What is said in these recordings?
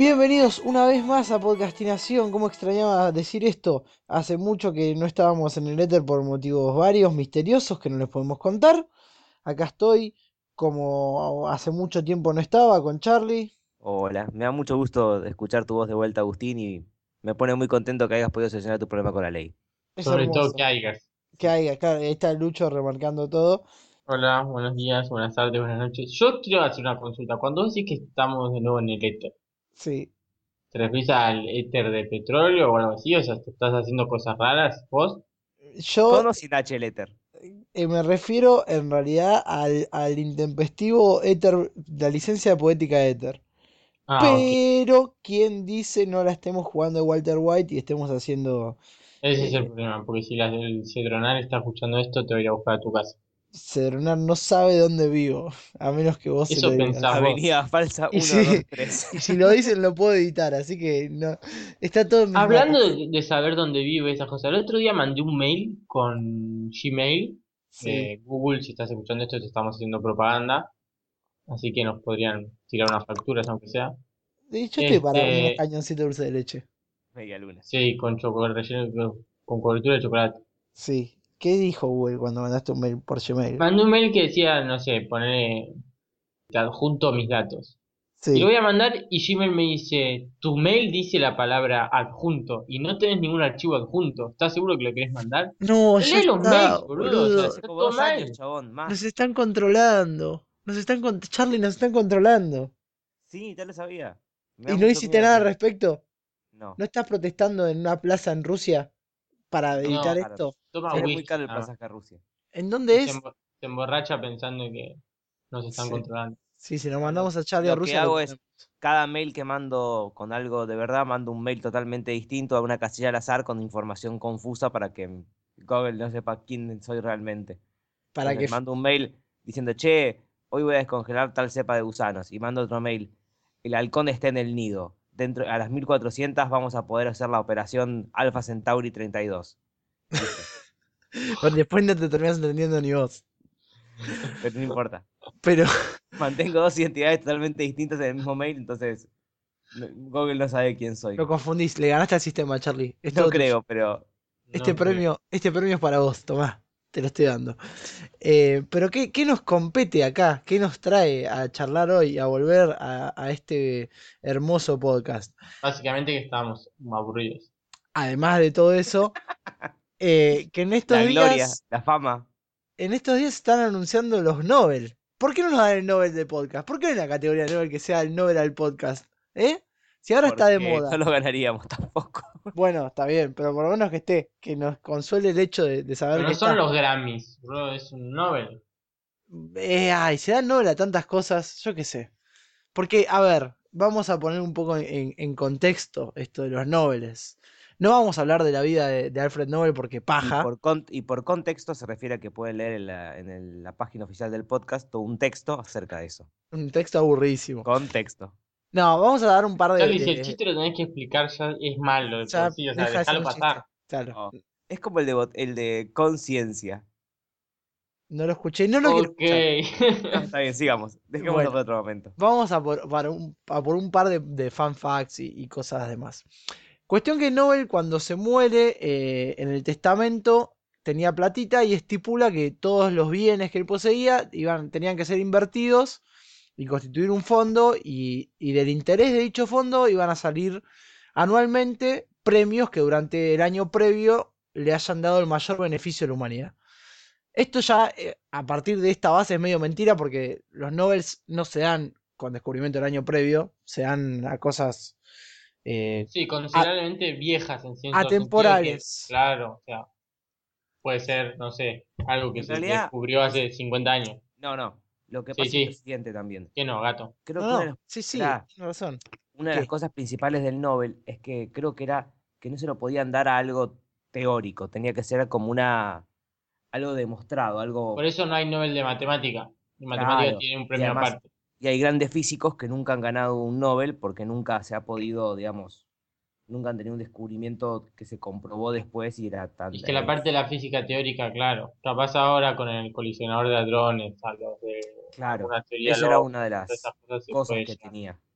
Bienvenidos una vez más a Podcastinación. ¿Cómo extrañaba decir esto? Hace mucho que no estábamos en el éter por motivos varios, misteriosos, que no les podemos contar. Acá estoy, como hace mucho tiempo no estaba, con Charlie. Hola, me da mucho gusto escuchar tu voz de vuelta, Agustín, y me pone muy contento que hayas podido solucionar tu problema con la ley. Es Sobre todo hermoso. que hayas. Que hay acá, ahí está Lucho remarcando todo. Hola, buenos días, buenas tardes, buenas noches. Yo quiero hacer una consulta. Cuando vos decís que estamos de nuevo en el éter, Sí. ¿te referís al éter de petróleo o algo así? O sea, ¿te estás haciendo cosas raras vos? Yo ¿Con o sin H el éter? me refiero en realidad al intempestivo éter, la licencia poética éter. Ah, ok. Pero, ¿quién dice no la estemos jugando de Walter White y estemos haciendo... Ese es el eh, problema, porque si el Cedronal está escuchando esto, te voy a ir a buscar a tu casa. Cedronar no sabe dónde vivo, a menos que vos se lo Eso pensás digas. vos. Avenida Falsa Y uno, si, 2, 3. y si lo dicen, lo puedo editar, así que no. Está todo en mis Hablando manos. de saber dónde vive esas cosas, el otro día mandé un mail con Gmail. Sí. Google, si estás escuchando esto, te estamos haciendo propaganda. Así que nos podrían tirar unas facturas, aunque sea. Yo estoy para unos Este, cañoncitos de dulce de leche. Media luna. sí, con chocolate relleno, con cobertura de chocolate. Sí. ¿Qué dijo Google cuando mandaste un mail por Gmail? Mandé un mail que decía, no sé, poner, te adjunto mis datos. Y lo Sí. voy a mandar y Gmail me dice, tu mail dice la palabra adjunto y no tenés ningún archivo adjunto. ¿Estás seguro que lo querés mandar? No, ya Lee los está, mails, boludo, o sea, boludo. Hace está como todo 2 años, mal. chabón, Nos más. están controlando. Charlie, nos están controlando. Sí, ya lo sabía. Me da ¿Y no mucho hiciste miedo nada al que... respecto? No, ¿No estás protestando en una plaza en Rusia para evitar No, caro. esto? toma Sale muy whisky caro el nada más. pasaje a Rusia. ¿En Y dónde es? se emborracha pensando que nos están Sí. controlando. Sí, si nos No, mandamos a Charlie a lo que Rusia lo hago es, tenemos. cada mail que mando con algo de verdad, mando un mail totalmente distinto a una casilla al azar con información confusa para que Google no sepa quién soy realmente. Para que... Entonces mando un mail diciendo, che, hoy voy a descongelar tal cepa de gusanos. Y mando otro mail, el halcón está en el nido. Dentro, a las 1400 vamos a poder hacer la operación Alpha Centauri 32. Listo. Pero después no te terminas entendiendo ni vos. Pero no importa. Pero Mantengo dos identidades totalmente distintas en el mismo mail, entonces Google no sabe quién lo soy. confundís. Le ganaste al sistema, Charlie. Es No todo tuyo. creo, pero No creo. Este premio es para vos. Tomá. Te lo estoy dando. Pero ¿qué nos compete acá? ¿Qué nos trae a charlar hoy? A volver a este hermoso podcast. Básicamente que estábamos aburridos. Además de todo eso, que la gloria, la fama. en estos días están anunciando los Nobel. ¿Por qué no nos dan el Nobel de podcast? ¿Por qué no hay una categoría Nobel que sea el Nobel al podcast? ¿Eh? Si ahora está de Porque no moda. lo ganaríamos tampoco. Bueno, está bien, pero por lo menos que esté, que nos consuele el hecho de saber Pero que no son está. los Grammys, bro, es un Nobel. Ay, se dan Nobel a tantas cosas, yo qué sé. Porque, a ver, vamos a poner un poco en contexto esto de los Nobeles. No vamos a hablar de la vida de Alfred Nobel porque paja. Y por contexto se refiere a que pueden leer la página oficial del podcast todo un texto acerca de eso. Un texto aburridísimo. Contexto. No, vamos a dar un par Charlie, si el chiste lo tenés que explicar ya es malo de por ya sí, o sea, deja de ser déjalo un chiste. pasar. Claro. Oh, es como el de conciencia. No lo escuché, no lo quiero Ok. escuchar. No, está bien, sigamos. Dejémoslo Bueno, para otro momento. vamos a por un par de fan facts y cosas demás. Cuestión que Nobel cuando se muere en el testamento tenía platita y estipula que todos los bienes que él poseía tenían que ser invertidos y constituir un fondo y del interés de dicho fondo iban a salir anualmente premios que durante el año previo le hayan dado el mayor beneficio a la humanidad. Esto ya, a partir de esta base, es medio mentira porque los Nobels no se dan con descubrimiento del año previo, se dan a cosas eh, Sí, a- considerablemente viejas en cierto sentido de que, atemporales. claro, o sea, puede ser, no sé, algo que En se realidad, descubrió es, hace 50 años. no, no. Lo que Sí, pasa es lo sí, siguiente también. que no, gato. Creo No, que no, sí, sí, tiene razón. una de las ¿Qué? cosas principales del Nobel es que creo que era que no se lo podían dar a algo teórico, tenía que ser como algo demostrado, Por algo eso no hay Nobel de matemática. En matemática claro. tiene un Y premio además, aparte. y hay grandes físicos que nunca han ganado un Nobel porque nunca se ha podido, digamos, nunca han tenido un descubrimiento que se comprobó después y era Y es tan, que la parte de la física teórica, claro, capaz ahora con el colisionador de hadrones, a los de claro. alguna teoría Eso era loca, una de todas las esas cosas se cosas puede que llegar. tenía.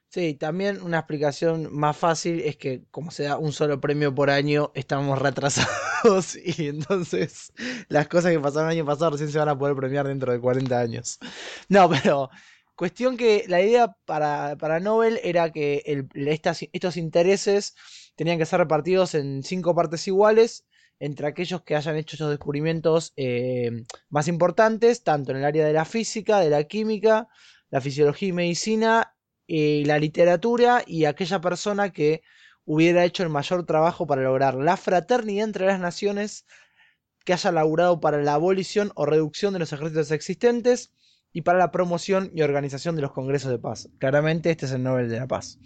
Sí, también una explicación más fácil es que como se da un solo premio por año, estamos retrasados y entonces las cosas que pasaron el año pasado recién se van a poder premiar dentro de 40 años. No, pero cuestión que la idea para Nobel era que estos intereses tenían que ser repartidos en 5 partes iguales entre aquellos que hayan hecho esos descubrimientos más importantes, tanto en el área de la física, de la química, la fisiología y medicina, la literatura y aquella persona que hubiera hecho el mayor trabajo para lograr la fraternidad entre las naciones, que haya laburado para la abolición o reducción de los ejércitos existentes y para la promoción y organización de los congresos de paz. Claramente este es el Nobel de la Paz.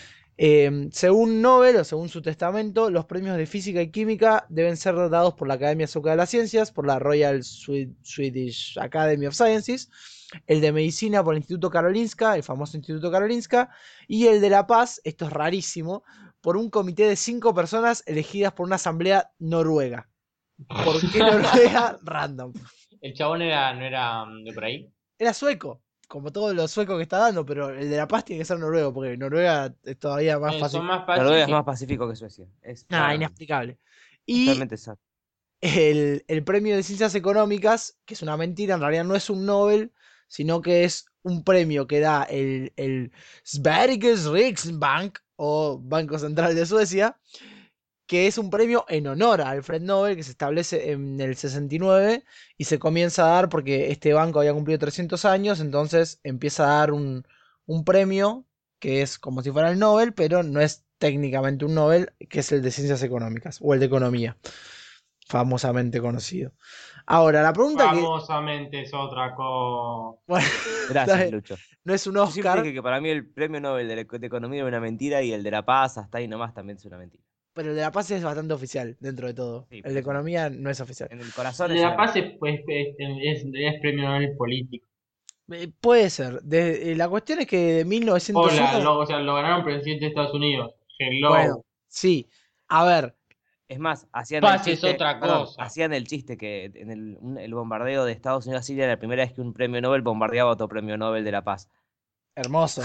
Según Nobel o según su testamento, los premios de física y química deben ser dados por la Academia Sueca de las Ciencias, por la Royal Swedish Academy of Sciences, el de medicina por el Instituto Karolinska, el famoso Instituto Karolinska, y el de la paz, esto es rarísimo, por un comité de 5 personas elegidas por una asamblea noruega. ¿Por qué Noruega? Random. El chabón era, no era de por ahí. Era sueco, como todos los suecos que está dando, pero el de la paz tiene que ser noruego, porque Noruega es todavía más Son fácil. más Noruega es más pacíficos. pacífico que Suecia. Es Nada, claramente. inexplicable. Es Y totalmente exacto. el premio de ciencias económicas, que es una mentira, en realidad no es un Nobel, sino que es un premio que da el Sveriges Riksbank, o Banco Central de Suecia, que es un premio en honor a Alfred Nobel, que se establece en el 69 y se comienza a dar porque este banco había cumplido 300 años, entonces empieza a dar un premio que es como si fuera el Nobel, pero no es técnicamente un Nobel, que es el de ciencias económicas o el de economía, famosamente conocido. Ahora, la pregunta que, Famosamente es otra cosa. bueno, Gracias, Lucho. no es un Yo siempre Oscar, dije que para mí el premio Nobel de Economía era una mentira y el de la Paz hasta ahí nomás también es una mentira. pero el de la paz es bastante oficial dentro de todo. Sí, El por de eso. economía no es oficial. En el corazón El de es La una Paz mentira. es, pues, es premio Nobel político. Puede ser. La cuestión es que de Hola, 1901. o sea, lo ganaron presidente de Estados Unidos. Bueno, Hello. sí. A ver, Es más, hacían el Paz es chiste, otra perdón, cosa. hacían el chiste que en el bombardeo de Estados Unidos a Siria era la primera vez que un premio Nobel bombardeaba otro premio Nobel de la Paz. hermoso.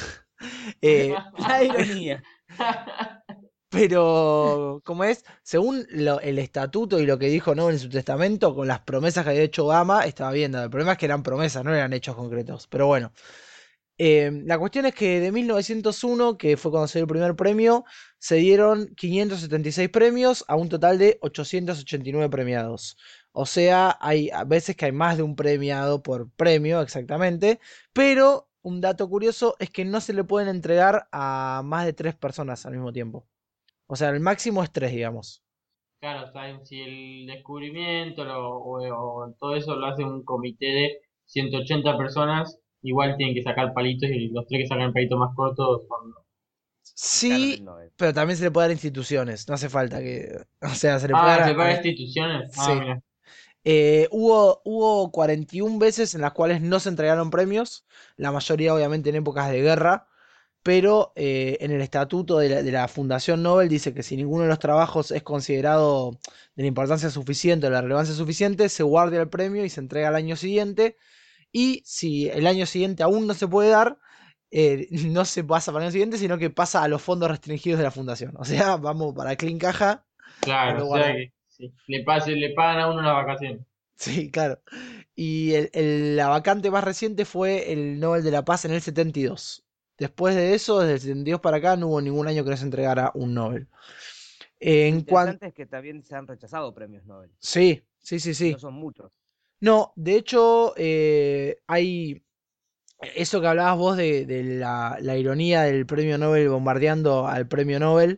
La ironía. Pero, como es, según el estatuto y lo que dijo Nobel en su testamento, con las promesas que había hecho Obama, estaba bien dado. El problema es que eran promesas, no eran hechos concretos. Pero bueno. La cuestión es que de 1901, que fue cuando se dio el primer premio, se dieron 576 premios a un total de 889 premiados. O sea, hay a veces que hay más de un premiado por premio, exactamente. Pero un dato curioso es que no se le pueden entregar a más de 3 personas al mismo tiempo. O sea, el máximo es 3, digamos. Claro, saben, si el descubrimiento o todo eso lo hace un comité de 180 personas, igual tienen que sacar palitos y los tres que sacan el palito más corto son... Ganan el Sí, Nobel. pero también se le puede dar a instituciones. No hace falta que. O sea, se le puede Ah, dar ¿se paga a instituciones? Ah, sí. mira. Hubo 41 veces en las cuales no se entregaron premios, la mayoría obviamente en épocas de guerra, pero en el estatuto de la Fundación Nobel dice que si ninguno de los trabajos es considerado de la importancia suficiente o la relevancia suficiente, se guarda el premio y se entrega al año siguiente. Y si el año siguiente aún no se puede dar, no se pasa para el año siguiente, sino que pasa a los fondos restringidos de la fundación. O sea, vamos para Clean Caja y Claro, o lo sea guardamos. que sí. Le pagan a uno las vacaciones. Sí, claro. Y la vacante más reciente fue el Nobel de la Paz en el 72. Después de eso, desde el 72 para acá, no hubo ningún año que no se entregara un Nobel. Lo En cuanto... interesante es que también se han rechazado premios Nobel. Sí, sí, sí, Y no sí. son muchos. No, de hecho, hay eso que hablabas vos de la ironía del premio Nobel bombardeando al premio Nobel.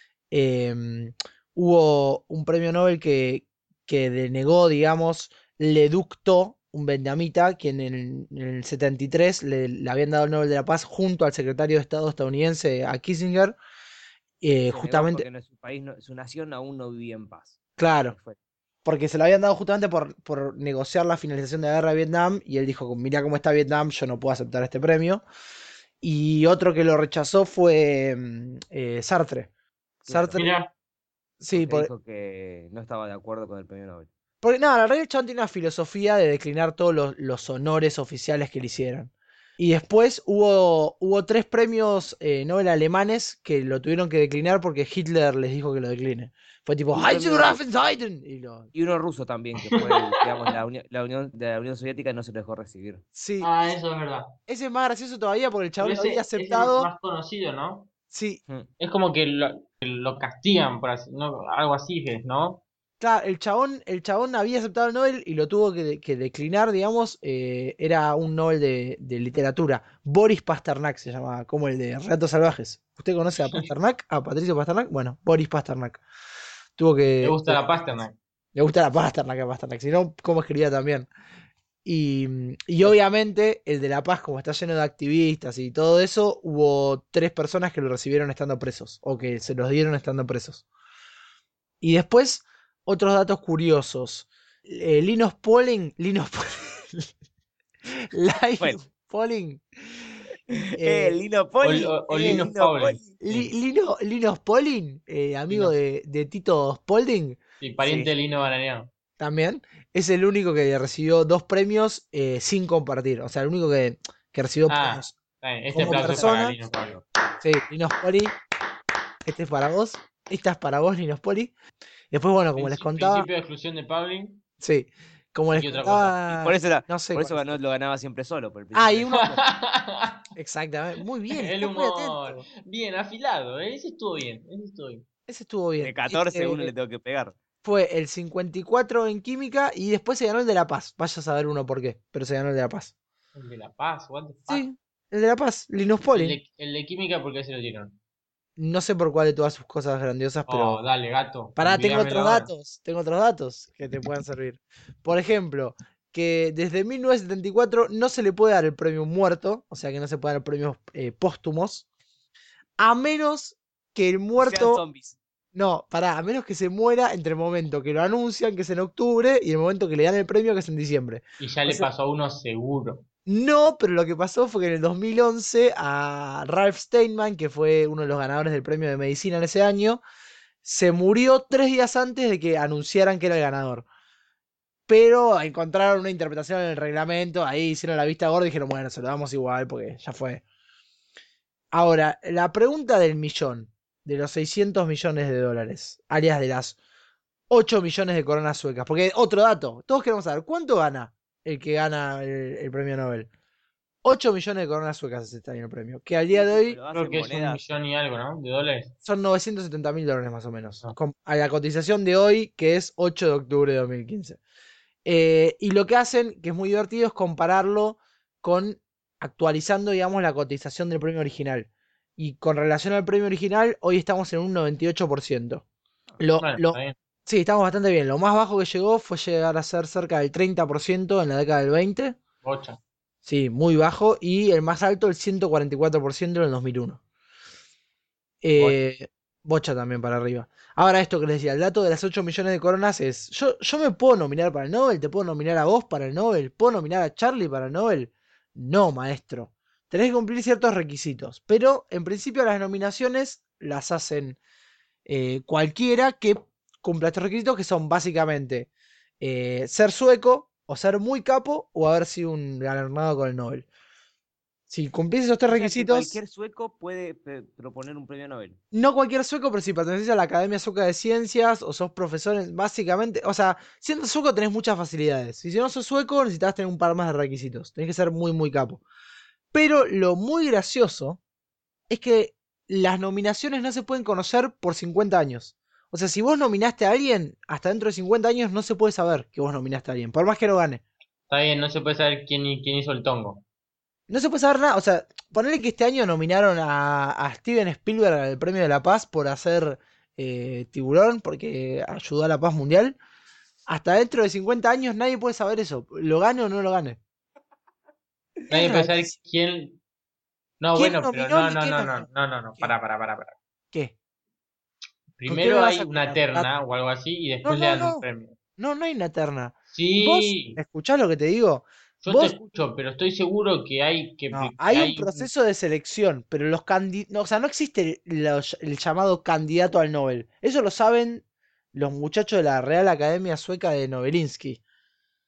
Hubo un premio Nobel que denegó, digamos, Leducto, un vietnamita, quien en el 73 le habían dado el Nobel de la Paz junto al secretario de Estado estadounidense, a Kissinger, Se negó justamente, porque su país, su nación aún no vivía en paz. claro, Y fue. porque se lo habían dado justamente por negociar la finalización de la guerra de Vietnam, y él dijo, mirá cómo está Vietnam, yo no puedo aceptar este premio. Y otro que lo rechazó fue Sartre. Claro, Sartre, Mira, sí, porque dijo que no estaba de acuerdo con el premio Nobel. porque nada, la realidad el chabón tiene una filosofía de declinar todos los honores oficiales que le hicieran. Y después hubo 3 premios Nobel alemanes que lo tuvieron que declinar porque Hitler les dijo que lo decline. Fue tipo, Y un ¡Heil zu premio Raffenseiten! y uno ruso también, que fue, digamos, de la Unión Soviética no se lo dejó recibir. Sí, Ah, eso es verdad. ese es más gracioso todavía porque el Pero chabón lo había ese es aceptado. más conocido, ¿no? Sí, Mm. Es como que lo castigan, por así, ¿no? Algo así, ¿no? claro, el chabón había aceptado el Nobel y lo tuvo que declinar, digamos. Era un Nobel de literatura. Boris Pasternak se llamaba, como el de Relatos Salvajes. ¿Usted conoce a Pasternak? ¿A Patricio Pasternak? Bueno, Boris Pasternak. Tuvo Le que gusta la Pasternak. Le gusta la Pasternak a Pasternak, si no, cómo escribía también. Y obviamente el de La Paz, como está lleno de activistas y todo eso, hubo 3 personas que lo recibieron estando presos, o que se los dieron estando presos. Y después, otros datos curiosos. Linus Pauling, Bueno, Linus Pauling, eh, Lino O, Poli, o Linus Lino Pauling. Poli. Linus Pauling, amigo Linus. de Tito Spalding, Sí, pariente de Sí. Lino Bananiano. también, es el único que recibió 2 premios sin compartir. O sea, el único que recibió Ah, premios está bien. Este como aplauso es para persona. Linus Pauling. Sí, Linus Poli, este es para vos. Esta es para vos, Linus Poli. Después, bueno, como les contaba, Principio de exclusión de Pauling. sí, como ¿Y les qué otra cosa? Y por contaba, eso, no sé por cuál eso es. ganó, lo ganaba siempre solo, por el Ah, principio y de uno, exclusión. exactamente, muy bien, El está muy humor. atento. Bien, afilado, ¿eh? Ese estuvo bien. Ese estuvo bien. Ese estuvo De bien. 14 uno le tengo que pegar. Fue el 54 en química y después se ganó el de La Paz. Vaya a saber uno por qué, pero se ganó el de La Paz. El de La Paz, what the fuck. Sí, el de La Paz, Linus Pauling. El de química, ¿por qué se lo dieron? No sé por cuál de todas sus cosas grandiosas, pero Oh, dale, gato. pará, Dígamelo ahora. tengo otros datos que te puedan servir. Por ejemplo, que desde 1974 no se le puede dar el premio muerto, o sea que no se puede dar premios póstumos, a menos que el Y sean muerto, zombies. no, pará, a menos que se muera entre el momento que lo anuncian, que es en octubre, y el momento que le dan el premio, que es en diciembre. Y ya O le sea, pasó a uno seguro. no, pero lo que pasó fue que en el 2011 a Ralph Steinman, que fue uno de los ganadores del premio de medicina en ese año, se murió 3 días antes de que anunciaran que era el ganador. Pero encontraron una interpretación en el reglamento, ahí hicieron la vista gorda y dijeron, bueno, se lo damos igual porque ya fue. Ahora, la pregunta del millón, de los 600 millones de dólares, alias de las 8 millones de coronas suecas. Porque otro dato, todos queremos saber, ¿cuánto gana el que gana el premio Nobel? 8 millones de coronas suecas es este año el premio. Que al ¿Y día de eso me hoy lo das Creo en que es un monedas? millón y algo, ¿no? De dólares. son 970 mil dólares más o menos. No. A la cotización de hoy, que es 8 de octubre de 2015. Y lo que hacen, que es muy divertido, es compararlo con actualizando, digamos, la cotización del premio original. Y con relación al premio original, hoy estamos en un 98%. Lo, Bueno, está lo, bien. sí, estamos bastante bien. Lo más bajo que llegó fue llegar a ser cerca del 30% en la década del 20. Bocha. Sí, muy bajo. Y el más alto, el 144% en el 2001. Bocha. Bocha también para arriba. Ahora esto que les decía, el dato de las 8 millones de coronas es, yo me puedo nominar para el Nobel, te puedo nominar a vos para el Nobel, puedo nominar a Charlie para el Nobel. No, maestro. Tenés que cumplir ciertos requisitos, pero en principio las nominaciones las hacen cualquiera que cumpla estos requisitos que son básicamente ser sueco o ser muy capo o haber sido un galardonado con el Nobel. Si cumplís esos tres O sea que requisitos, cualquier sueco puede proponer un premio Nobel. no cualquier sueco, pero si perteneces a la Academia Sueca de Ciencias o sos profesor, básicamente, o sea, siendo sueco tenés muchas facilidades. Y si no sos sueco, necesitas tener un par más de requisitos. Tenés que ser muy, muy capo. Pero lo muy gracioso es que las nominaciones no se pueden conocer por 50 años. O sea, si vos nominaste a alguien, hasta dentro de 50 años no se puede saber que vos nominaste a alguien, por más que lo gane. Está bien, no se puede saber quién hizo el tongo. No se puede saber nada. O sea, ponerle que este año nominaron a Steven Spielberg al Premio de la Paz por hacer Tiburón, porque ayudó a la paz mundial. Hasta dentro de 50 años nadie puede saber eso. Lo gane o no lo gane. Es Nadie puede saber rarísimo. quién. No, ¿Quién bueno, pero nominó no, ni no, quién no, no no, ganó? no, no, no. ¿Qué? Pará. ¿Qué? ¿Con qué me Primero vas hay a una comparar, gato? terna o algo así y No, después le no, dan un no. premio. No, no hay una terna. ¿Vos Sí, escuchás lo que te digo? yo te Vos escucho, pero estoy seguro que hay No, que hay un hay un. proceso de selección, pero los candidatos, o sea, no existe el llamado candidato al Nobel. Eso lo saben los muchachos de la Real Academia Sueca de Nobelinsky.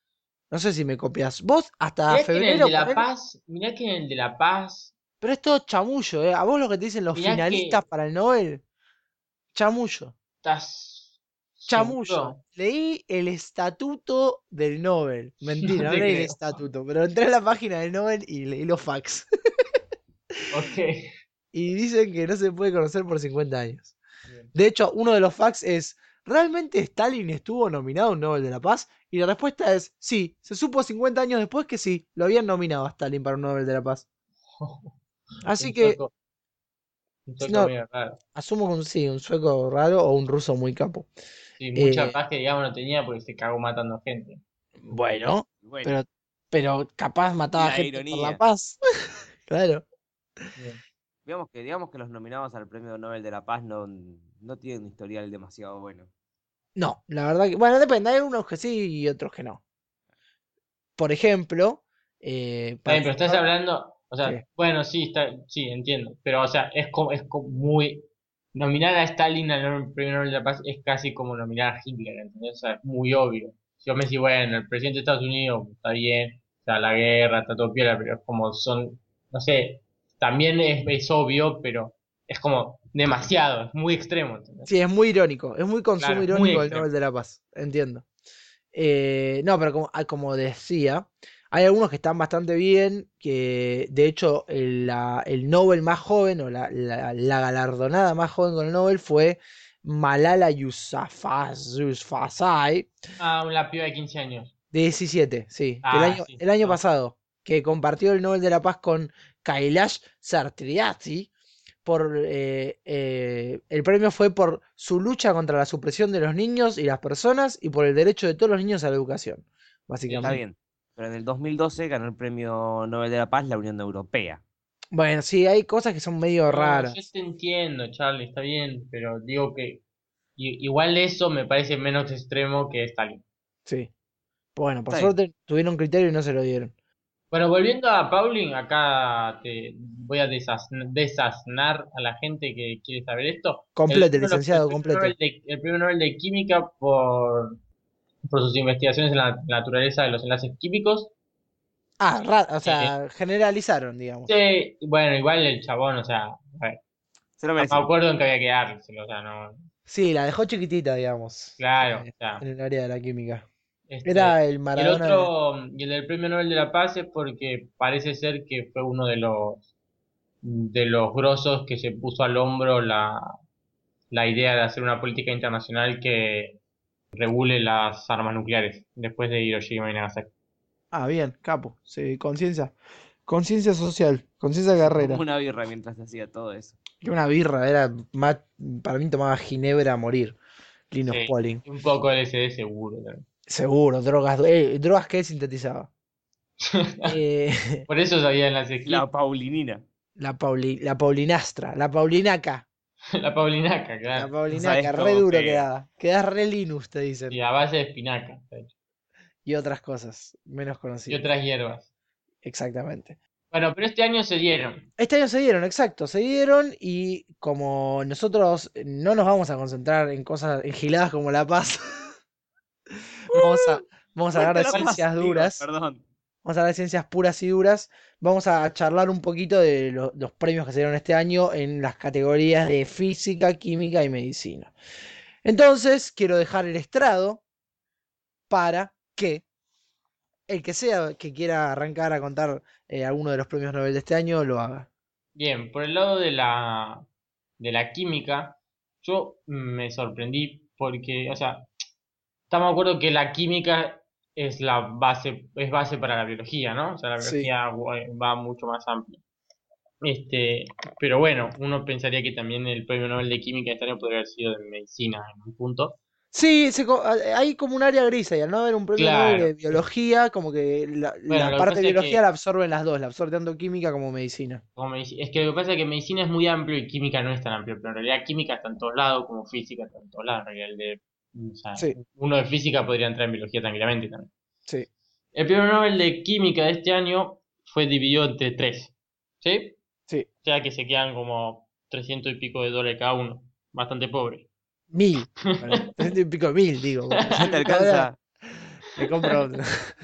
No sé si me copias. Vos hasta Mirá que en el febrero, de La ponele, Paz, mirá que en el de La Paz, pero es todo chamullo, ¿eh? A vos lo que te dicen los mirá finalistas que para el Nobel, chamullo. estás Chamullo. seguro. Leí el estatuto del Nobel. No Mentira, no te leí el creo. estatuto, pero entré a la página del Nobel y leí los facts. Ok. Y dicen que no se puede conocer por 50 años. Bien. De hecho, uno de los facts es, ¿realmente Stalin estuvo nominado a un Nobel de la Paz? Y la respuesta es, sí, se supo 50 años después que sí, lo habían nominado a Stalin para un Nobel de la Paz. Así Un que, sueco, un sueco no, medio raro. asumo que sí, un sueco raro o un ruso muy capo. Sí, mucha Eh, paz que digamos no tenía porque se cagó matando gente. bueno, Bueno, pero, pero capaz mataba la gente por la ironía. paz. Claro. Bien. Digamos que los nominados al Premio Nobel de la Paz no tienen un historial demasiado bueno. No, la verdad que, bueno, depende, hay unos que sí y otros que no. Por ejemplo, Está bien, pero estás hablando, o sea, ¿qué? bueno, sí, sí, entiendo, pero o sea, es como muy, nominar a Stalin al Premio Nobel de la Paz es casi como nominar a Hitler, ¿entendés? O sea, es muy obvio. Si yo me decís, bueno, el presidente de Estados Unidos está bien, o sea, la guerra, está todo piola, pero es como son, no sé, también es obvio, pero es como demasiado, es muy extremo, ¿entendés? Sí, es muy irónico, es muy consumo Claro, es muy irónico del extremo. Nobel de la Paz, entiendo. No, pero como decía, hay algunos que están bastante bien, que de hecho el Nobel más joven o la galardonada más joven con el Nobel fue Malala Yousafzai, Ah, la piba de 15 años. de 17, sí, que el Ah, año, sí, el año no. pasado, que compartió el Nobel de la Paz con Kailash Satyarthi. El premio fue por su lucha contra la supresión de los niños y las personas y por el derecho de todos los niños a la educación, Sí, Está sí. básicamente. bien. Pero en el 2012 ganó el Premio Nobel de la Paz la Unión Europea. Bueno, sí, hay cosas que son medio No, yo raras. te entiendo, Charlie, está bien, pero digo que igual eso me parece menos extremo que Stalin. Sí. Bueno, por Está bien. suerte tuvieron criterio y no se lo dieron. Bueno, volviendo a Pauling, acá te voy a desasnar a la gente que quiere saber esto. Complete, Uno de el licenciado, complete. el premio Nobel de Química por sus investigaciones en la naturaleza de los enlaces químicos. Ah, o Eh, sea, generalizaron, digamos. sí, bueno, igual el chabón, o sea, a ver, Se lo estamos de merecía. acuerdo en que había que dárselo, o sea, no, Sí, la dejó chiquitita, digamos, claro, o sea. en el área de la química. Este, Era el y el Maradona de... otro, y el del Premio Nobel de la Paz es porque parece ser que fue uno de los grosos que se puso al hombro la idea de hacer una política internacional que regule las armas nucleares después de Hiroshima y Nagasaki. Ah, bien, capo. Sí, conciencia. Conciencia social, conciencia Se tomó guerrera. una birra mientras hacía todo eso. Que una birra, era más, para mí tomaba ginebra a morir. Linus Sí, Pauling. un poco LSD seguro también. Seguro, drogas, drogas que sintetizaba. Eh, Por eso sabía en las La esquinas, la, Paulinina. La Paulinastra, la Paulinaca. la paulinaca, La claro. No Paulinaca, sabes re cómo duro pega. quedaba. Quedás re Linus, te Y dicen. a base de espinaca, de hecho, Y otras cosas menos y conocidas. otras hierbas. Exactamente. Bueno, pero este año se dieron. Este año se dieron, exacto, se dieron y como nosotros no nos vamos a concentrar en cosas engiladas como La Paz, vamos a, vamos a hablar Cuenta de la Paz, ciencias digo, duras. perdón. Vamos a hablar de ciencias puras y duras. Vamos a charlar un poquito de los premios que se dieron este año en las categorías de física, química y medicina. Entonces, quiero dejar el estrado para que el que sea que quiera arrancar a contar alguno de los premios Nobel de este año lo haga. Bien, por el lado de la química, yo me sorprendí porque, o sea, estamos de acuerdo que la química es base para la biología, ¿no? O sea, la Sí. biología va mucho más amplio. Este, pero bueno, uno pensaría que también el premio Nobel de Química de este año podría haber sido de medicina en un punto. Sí, hay como un área gris ahí. Al no haber un premio Nobel Claro. de biología, como que la, Bueno, la lo que parte de pasa es biología que la absorben las dos, la absorbe tanto química como medicina. es que lo que pasa es que medicina es muy amplio y química no es tan amplio, pero en realidad química está en todos lados, como física está en todos lados. En realidad o sea, Sí, uno de física podría entrar en biología tranquilamente también. sí, El premio Nobel de Química de este año fue dividido entre tres, ¿sí? sí. O sea que se quedan como 300 y pico de dólares cada uno, bastante pobre. 1000. Bueno, 300 y pico de 1000, digo. Con ¿No te 300 dólares alcanza? me compro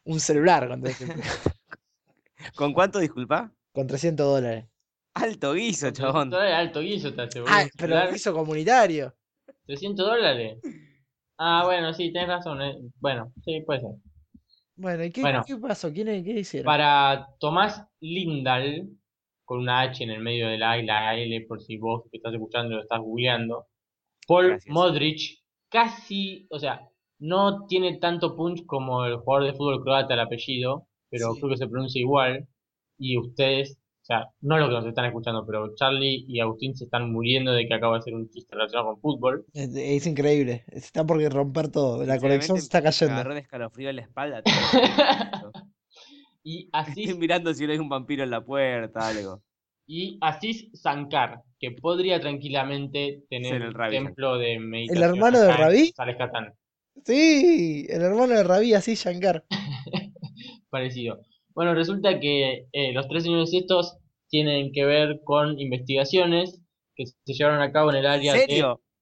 un celular con ¿Con cuánto, disculpa? con $300. Alto guiso, Con 300 chabón. dólares alto guiso te aseguró Ah, un pero celular. hizo comunitario. $300. Ah, bueno, sí, tenés razón. Bueno, sí, puede ser. Bueno, ¿y Bueno, qué pasó? ¿Qué hicieron? para Tomás Lindahl, con una H en el medio de la A y la L, por si vos que estás escuchando lo estás googleando, Paul Gracias. Modric casi, o sea, no tiene tanto punch como el jugador de fútbol croata el apellido, pero Sí. creo que se pronuncia igual. Y ustedes, o sea, no los que nos están escuchando, pero Charlie y Agustín se están muriendo de que acabo de hacer un chiste relacionado con fútbol. Es increíble. Se está por romper todo. La conexión se Sinceramente, está me cayendo. agarró un escalofrío en la espalda. Todo lo que esto. Y Estoy Asís, mirando si no hay un vampiro en la puerta, algo. y Asís Sankar, que podría tranquilamente tener Ser el un Ravi Shankar. templo de ¿El meditación hermano de acá en Rabí? González Catán. Sí, el hermano de Rabí, así Shankar. Parecido. Bueno, resulta que los tres señores estos tienen que ver con investigaciones que se llevaron a cabo en el ¿En área de... serio?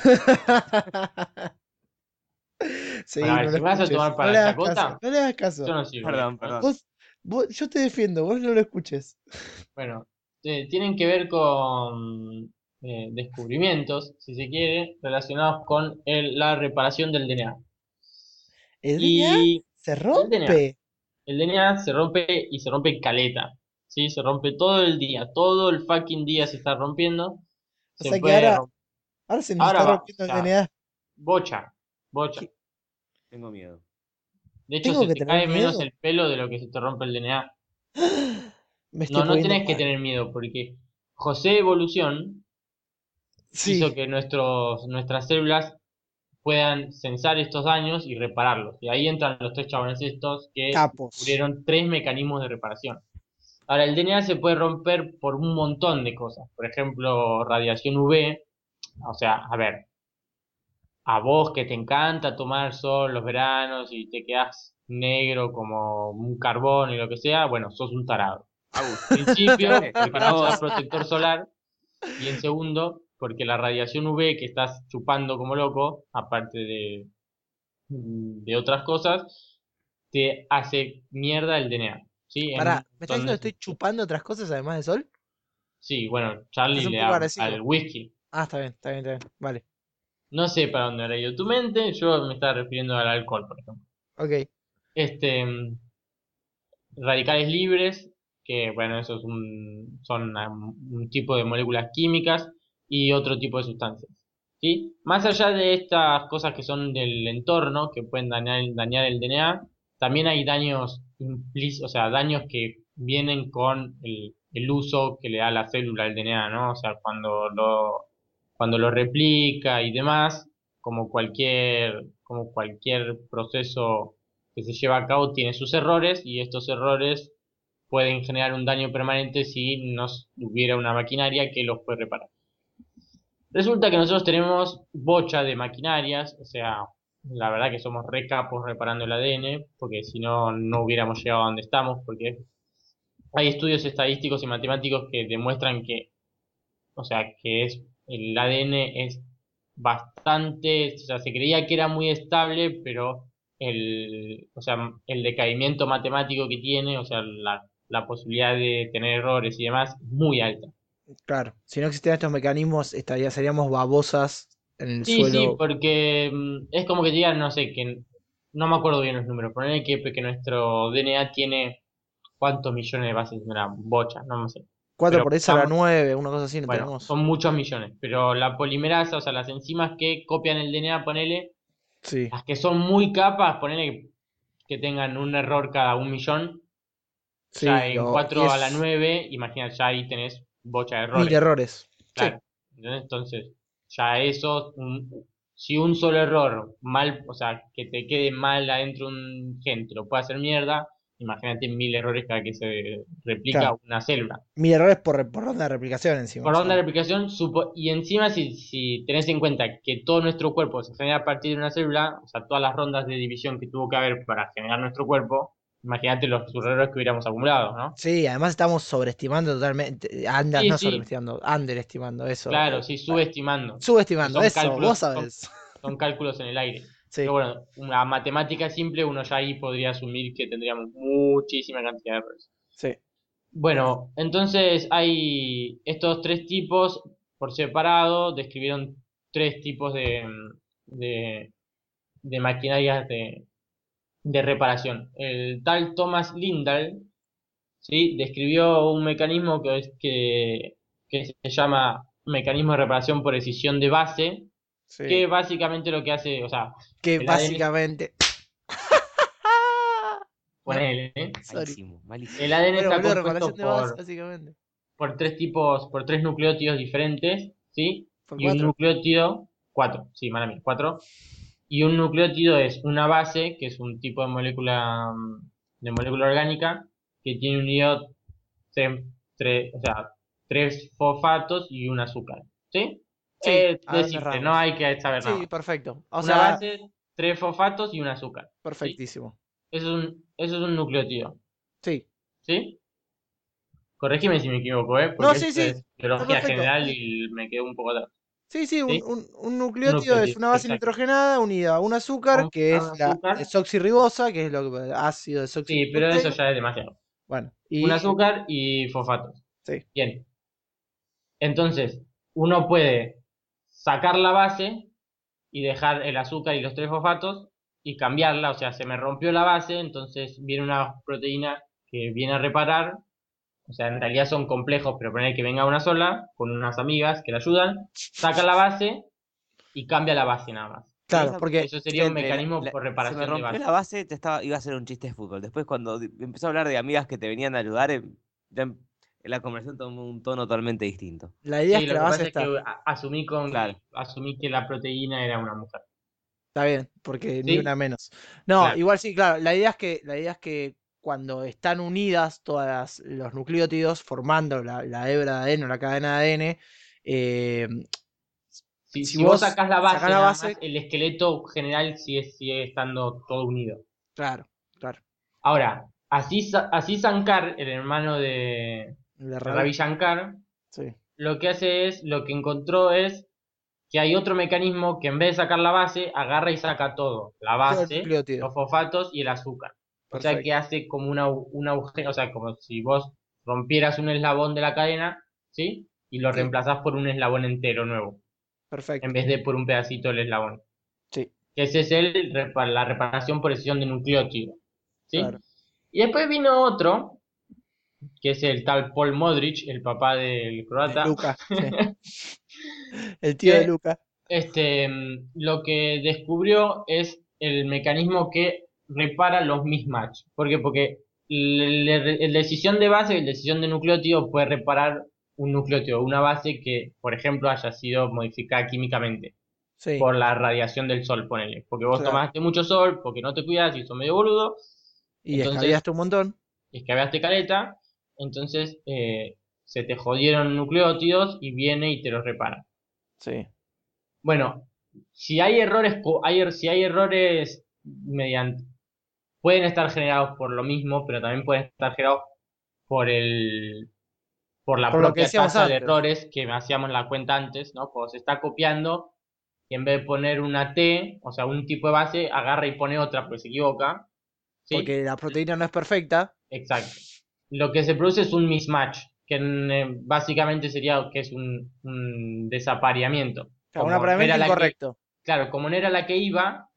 Bueno, a Sí, ver, no lo si me vas a escuches. tomar No para le la hagas caso. chacota, No le hagas eso caso. no sirve, Perdón, ¿no? perdón. Yo te defiendo, vos no lo escuches. Bueno, tienen que ver con descubrimientos, si se quiere, relacionados con la reparación del DNA. ¿El DNA Y se el DNA. rompe? El DNA se rompe y se rompe caleta. ¿Sí? Se rompe todo el día. Todo el fucking día se está rompiendo. O Se sea que puede romper. ahora se nos Ahora está va. O rompiendo el sea, DNA. bocha. Bocha. ¿Qué- Tengo miedo. De hecho, ¿Tengo se que te tener cae menos miedo? el pelo de lo que se te rompe el DNA. Me estoy No, no poniendo tenés que mal. tener miedo, porque José Evolución hizo Sí, que nuestras células puedan censar estos daños y repararlos. Y ahí entran los tres chabones estos que capos. descubrieron tres mecanismos de reparación. Ahora, el DNA se puede romper por un montón de cosas. Por ejemplo, radiación UV. O sea, a ver, a vos que te encanta tomar sol los veranos y te quedas negro como un carbón y lo que sea, bueno, sos un tarado. Agus, En principio, ¿escuchaste? porque Para no usas vos. protector solar. Y en segundo, porque la radiación UV que estás chupando como loco, aparte de otras cosas, te hace mierda el DNA. ¿Sí? En Pará, un ¿me estás montón diciendo de que estoy sentidos. chupando otras cosas además de sol? Sí, bueno, Es Charlie un le poco da al agresivo. whisky. Ah, está bien, está bien, está bien. Vale. No sé para dónde habrá ido tu mente, yo me estaba refiriendo al alcohol, por ejemplo. Ok. Este, radicales libres, que bueno, eso son un tipo de moléculas químicas y otro tipo de sustancias. ¿Sí? Más allá de estas cosas que son del entorno, que pueden dañar el DNA, también hay daños implícitos, o sea, daños que vienen con el uso que le da la célula al DNA, ¿no? O sea, cuando lo replica y demás, como cualquier proceso que se lleva a cabo tiene sus errores y estos errores pueden generar un daño permanente si no hubiera una maquinaria que los puede reparar. Resulta que nosotros tenemos bocha de maquinarias, o sea, la verdad que somos re capos reparando el ADN, porque si no, no hubiéramos llegado a donde estamos, porque hay estudios estadísticos y matemáticos que demuestran que, o sea, el ADN es bastante, o sea, se creía que era muy estable, pero o sea, el decaimiento matemático que tiene, o sea, la posibilidad de tener errores y demás, es muy alta. Claro. Si no existieran estos mecanismos, seríamos babosas en el Sí, sí, suelo. porque es como que digan, no sé, que no me acuerdo bien los números, poner que nuestro DNA tiene cuántos millones de bases, una bocha, no me sé. 4 Pero por 10 a la 9, una cosa así, no bueno, tenemos. son muchos millones, pero la polimerasa, o sea, las enzimas que copian el DNA, ponele, Sí. las que son muy capas, ponele que tengan un error cada 1 millón, ya Sí, en y 4 a la es 9 imagina, ya ahí tenés bocha de 1000 errores, errores. Sí, claro. ¿Entendés? Entonces, ya eso, si un solo error mal, o sea, que te quede mal adentro de un gen, te lo puede hacer mierda, imagínate 1000 errores cada que se replica claro. una célula. 1000 errores por ronda de replicación encima. Por O ronda sea, de replicación, y encima si tenés en cuenta que todo nuestro cuerpo se genera a partir de una célula, o sea, todas las rondas de división que tuvo que haber para generar nuestro cuerpo, imagínate los errores que hubiéramos acumulado, ¿no? sí, además estamos sobreestimando totalmente. Andas, Sí, no sí, sobreestimando, underestimando eso. claro, sí, subestimando, que Subestimando, eso, vos son, sabés. son cálculos en el aire. Sí, Pero bueno, una matemática simple, uno ya ahí podría asumir que tendríamos muchísima cantidad de errores. sí, Bueno, entonces hay estos tres tipos por separado, describieron tres tipos de, de maquinarias de reparación. El tal Thomas Lindahl, ¿sí? Describió un mecanismo que se llama mecanismo de reparación por escisión de base, que sí. básicamente lo que hace, o sea, Que el ADN, básicamente. No, ponele, ¿eh? sorry. Malísimo, malísimo. El ADN Bueno, está boludo, reparación compuesto de base, básicamente. por tres tipos, por tres nucleótidos diferentes, ¿sí? Por Y un 4. nucleótido, cuatro, sí, mala mía, cuatro. Y un nucleótido es una base, que es un tipo de molécula orgánica, que tiene unido tres, o sea, tres fosfatos y un azúcar, ¿sí? Sí, a De grandes simple, no rasgos. hay que saber nada Sí, más. perfecto. O Una sea, base, tres fosfatos y un azúcar, ¿sí? perfectísimo. Eso es un nucleótido, Sí. ¿sí? Corregime si me equivoco, No, porque sí, esto sí. es Está biología perfecto. general y me quedo un poco atrás. Sí, sí, ¿Sí? un Un nucleótido es nucleótido, una base exacto. nitrogenada unida a un azúcar, que A un es la azúcar, desoxirribosa, que es lo que ácido sí, pero eso desoxirribonucleico. ya es demasiado. Bueno, Un y azúcar y fosfatos. sí, Bien. Entonces, uno puede sacar la base y dejar el azúcar y los tres fosfatos y cambiarla, o sea, se me rompió la base, entonces viene una proteína que viene a reparar, o sea, en realidad son complejos, pero poner que venga una sola, con unas amigas que la ayudan, saca la base y cambia la base nada más. Pero claro, esa, porque Eso es sería que un entre mecanismo por se me reparación de rompió base. la base, iba a ser un chiste de fútbol. Después cuando empezó a hablar de amigas que te venían a ayudar, ya la conversación tomó un tono totalmente distinto. la idea es Sí, que lo la que base pasa es que está. Claro. asumí que la proteína era una mujer. Está bien, porque ni una ¿Sí? menos. No, Claro. igual sí, claro. La idea es que cuando están unidas todas los nucleótidos formando la hebra de ADN o la cadena de ADN, eh, si Si vos vos sacás la sacás base la nada más, base, el esqueleto general sigue estando todo unido. claro, claro. Ahora, así Sankar, el hermano De de Ravi, Ravi Shankar, sí. lo que encontró es que hay otro mecanismo que en vez de sacar la base, agarra y saca todo. La Todo el base, nucleótido. los fosfatos y el azúcar. O sea que Perfecto. hace como un agujero, o sea, como si vos rompieras un eslabón de la cadena, ¿sí? Y lo Sí, reemplazás por un eslabón entero nuevo, en perfecto. vez de por un pedacito del eslabón. Sí, Que ese es la reparación por escisión de nucleótido, claro. ¿sí? Y después vino otro, que es el tal Paul Modric, el papá del De croata, Luca, sí. El tío de que Luca. lo que descubrió es el mecanismo que repara los mismatch. ¿Por qué? Porque el decisión de base y el decisión de nucleótido puede reparar un nucleótido, una base que, por ejemplo, haya sido modificada químicamente Sí, por la radiación del sol, ponele. Porque vos claro. tomaste mucho sol, porque no te cuidas y sos medio boludo, Y entonces escabiaste un montón. escabeaste caleta, entonces se te jodieron nucleótidos y viene y te los repara. Sí. Bueno, si hay errores, si hay errores mediante, pueden estar generados por lo mismo, pero también pueden estar generados por por la Por lo que propia decíamos tasa de antes. errores que hacíamos la cuenta antes, ¿no? Cuando se está copiando y en vez de poner una T, o sea, un tipo de base, agarra y pone otra porque se equivoca, ¿sí? Porque la proteína no es perfecta. Exacto. Lo que se produce es un mismatch, que básicamente sería que es un desapareamiento. O sea, un Como no apareamiento era la que, incorrecto. claro, como no era la que iba,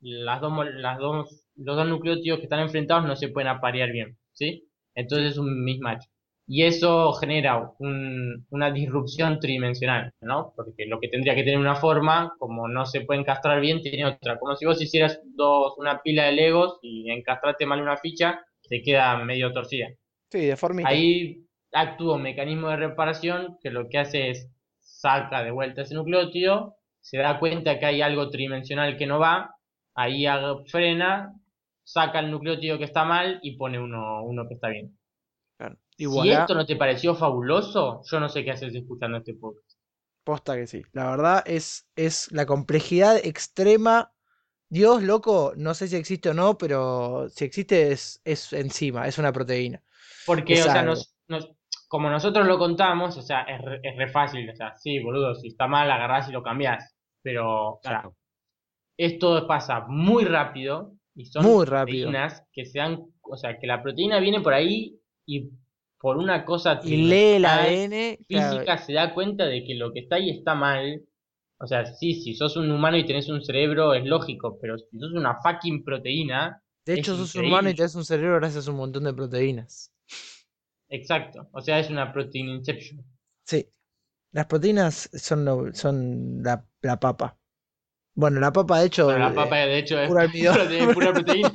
los dos nucleótidos que están enfrentados no se pueden aparear bien, ¿sí? Sí. Entonces es un mismatch. Y eso genera una disrupción tridimensional, ¿no? Porque lo que tendría que tener una forma, como no se puede encastrar bien, tiene otra. Como si vos hicieras una pila de Legos y encastraste mal una ficha, te queda medio torcida. Sí, de formita. Ahí actúa un mecanismo de reparación que lo que hace es saca de vuelta ese nucleótido, se da cuenta que hay algo tridimensional que no va, ahí frena, saca el nucleótido que está mal y pone uno que está bien. Claro. Y Si voilà, esto no te pareció fabuloso, yo no sé qué haces escuchando este podcast. posta que sí. La verdad es la complejidad extrema. Dios, loco, no sé si existe o no, pero si existe es enzima, es una proteína. Porque, Es o sea, algo. como nosotros lo contamos, o sea, es re fácil, o sea, sí, boludo, si está mal, agarrás y lo cambiás. Pero, o sea, Claro. esto pasa muy rápido y son Muy rápido. proteínas que se dan, o sea, que la proteína viene por ahí y por una cosa Y lee el tridimensional, ADN, claro. física, se da cuenta de que lo que está ahí está mal. O sea, sí, si sos un humano y tenés un cerebro es lógico, pero si sos una fucking proteína, De es hecho, sos un humano y increíble. tenés un cerebro gracias a un montón de proteínas. Exacto. O sea, es una protein inception. Sí, las proteínas son, son la papa. Bueno, la papa, de Bueno, hecho, la papa de hecho es puro almidón. pura proteína.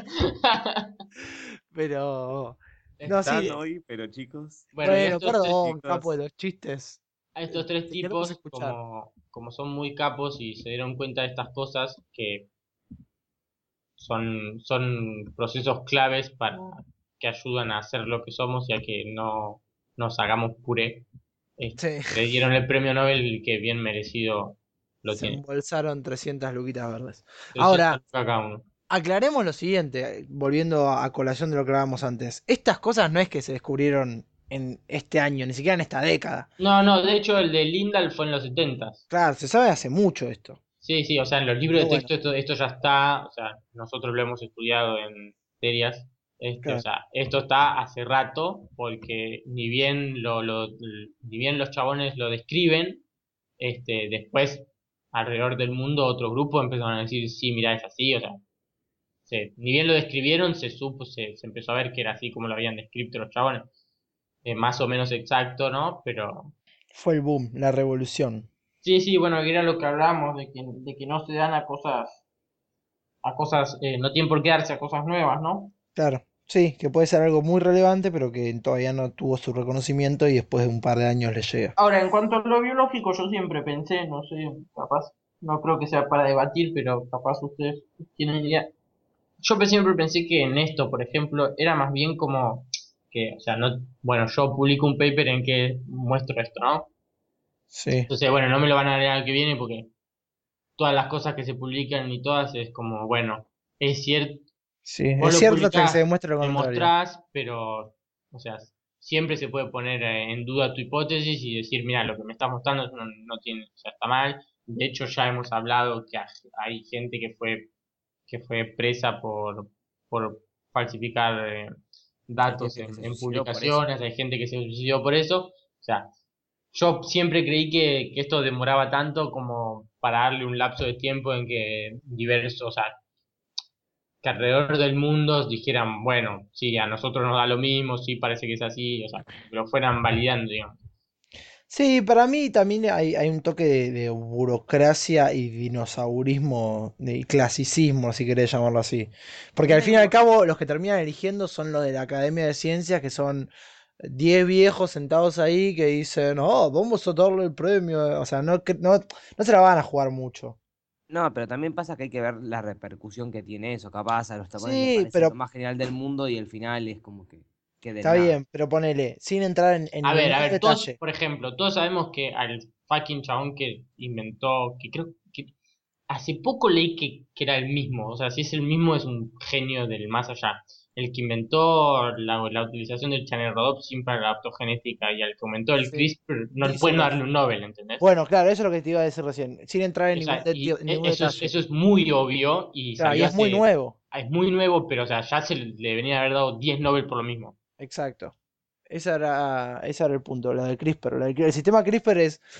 Pero, no, Están sí. hoy, pero chicos, Bueno, y Bueno, perdón, capo chicos, de los chistes. a estos tres Te queremos tipos, escuchar. como son muy capos y se dieron cuenta de estas cosas, que son procesos claves para que ayudan a ser lo que somos y a que no nos hagamos puré, Sí, le dieron el premio Nobel que bien merecido lo se tiene. embolsaron 300 luquitas verdes. 300 Ahora, lucas cada uno. aclaremos lo siguiente, volviendo a colación de lo que hablábamos antes. Estas cosas no es que se descubrieron en este año, ni siquiera en esta década. No, no, de hecho el de Lindahl fue en los 70. Claro, se sabe hace mucho esto. Sí, sí, o sea, en los libros Pero de bueno, texto esto ya está, o sea, nosotros lo hemos estudiado en materias, o claro. sea, esto está hace rato, porque ni bien los chabones lo describen, después alrededor del mundo otro grupo empezaron a decir, sí, mira, es así, o sea, ni bien lo describieron, se empezó a ver que era así como lo habían descrito los chabones, más o menos exacto, ¿no? Pero Fue el boom, la revolución. sí, sí, bueno, que era lo que hablábamos, de que no se dan a cosas, no tienen por qué darse a cosas nuevas, ¿no? Claro, sí, que puede ser algo muy relevante, pero que todavía no tuvo su reconocimiento y después de un par de años le llega. Ahora, en cuanto a lo biológico, yo siempre pensé, no sé, capaz, no creo que sea para debatir, pero capaz ustedes tienen idea. Siempre pensé que en esto, por ejemplo, era más bien como que, o sea, no, bueno, yo publico un paper en que muestro esto, ¿no? Sí, Entonces, bueno, no me lo van a leer al que viene porque todas las cosas que se publican y todas es como, bueno, es cierto, sí, vos es lo cierto hasta que se publicás, demuestre lo contrario. demostrás, pero, o sea, siempre se puede poner en duda tu hipótesis y decir, mira, lo que me estás mostrando no tiene, o sea, está mal. De hecho, ya hemos hablado que hay gente que fue presa por falsificar hay datos gente que se en suicidó por eso. publicaciones, hay gente que se suicidó por eso. O sea, yo siempre creí que esto demoraba tanto como para darle un lapso de tiempo en que diversos, o sea, que alrededor del mundo dijeran, bueno, sí, a nosotros nos da lo mismo, sí, parece que es así, o sea, que lo fueran validando, digamos. Sí, para mí también hay un toque de burocracia y dinosaurismo y clasicismo, si querés llamarlo así. Porque al fin y al cabo los que terminan eligiendo son los de la Academia de Ciencias, que son 10 viejos sentados ahí que dicen, oh, vamos a darle el premio. O sea, no se la van a jugar mucho. No, pero también pasa que hay que ver la repercusión que tiene eso. Capaz a los tapones les Sí, parece lo pero más genial del mundo y el final es como que quede está en nada. bien, pero ponele, sin entrar en A ningún ver, todos, detalle. por ejemplo, todos sabemos que al fucking chabón que inventó, que creo que hace poco leí que era el mismo, o sea, si es el mismo es un genio del más allá. El que inventó la utilización del channelrhodopsin para la optogenética y al que inventó el Sí, CRISPR, no pueden díselo. darle un Nobel, ¿entendés? Bueno, claro, eso es lo que te iba a decir recién, sin entrar en O sea, en ningún detalle. eso es muy obvio y Claro, y salió es muy hace, nuevo. es muy nuevo, pero o sea, ya le deberían haber dado 10 Nobel por lo mismo. Exacto. Ese era el punto, lo de CRISPR. El sistema CRISPR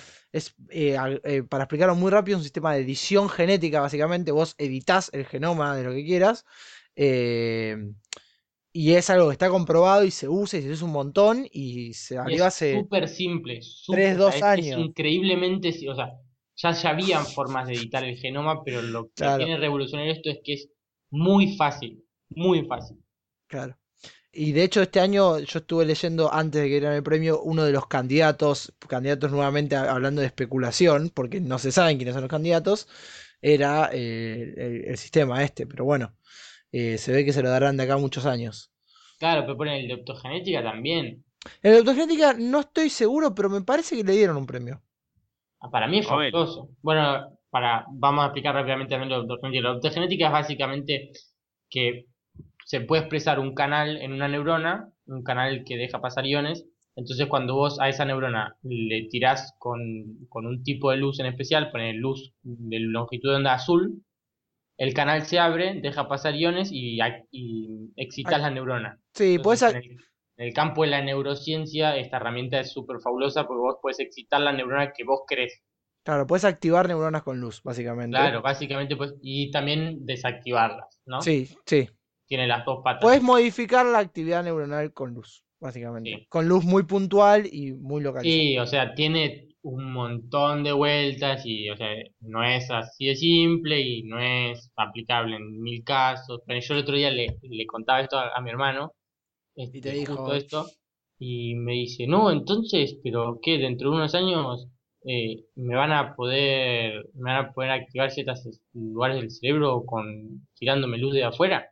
para explicarlo muy rápido, es un sistema de edición genética, básicamente. Vos editás el genoma de lo que quieras. eh, y es algo que está comprobado y se usa un montón. Y se Y salió es hace súper simple, 3 o sea, 2 es años. increíblemente, o sea, ya habían formas de editar el genoma, pero lo que Claro, tiene revolucionario esto es que es muy fácil, muy fácil. claro. Y de hecho este año yo estuve leyendo antes de que dieran el premio uno de los candidatos nuevamente hablando de especulación, porque no se saben quiénes son los candidatos, era el sistema este, pero bueno, se ve que se lo darán de acá a muchos años. Claro, pero ponen el de optogenética también. En la autogenética no estoy seguro, pero me parece que le dieron un premio. Para mí es Nobel. fabuloso. Bueno, vamos a explicar rápidamente también lo de optogenética. La optogenética es básicamente que se puede expresar un canal en una neurona, un canal que deja pasar iones. Entonces, cuando vos a esa neurona le tirás con un tipo de luz en especial, poner luz de longitud de onda azul, el canal se abre, deja pasar iones y excitas la neurona. Sí, Entonces, en el campo de la neurociencia, esta herramienta es súper fabulosa porque vos puedes excitar la neurona que vos querés. claro, puedes activar neuronas con luz, básicamente. Claro, básicamente, pues, y también desactivarlas, ¿no? Sí, sí. Tiene las dos patas Puedes eso. modificar la actividad neuronal con luz, básicamente. Sí. Con luz muy puntual y muy localizada. Sí, o sea, tiene un montón de vueltas y, o sea, no es así de simple y no es aplicable en 1000 casos. Pero yo el otro día le contaba esto a mi hermano, Y te justo dijo, esto, y me dice, no, entonces, pero ¿qué? Dentro de unos años me van a poder activar ciertos lugares del cerebro tirándome luz de afuera.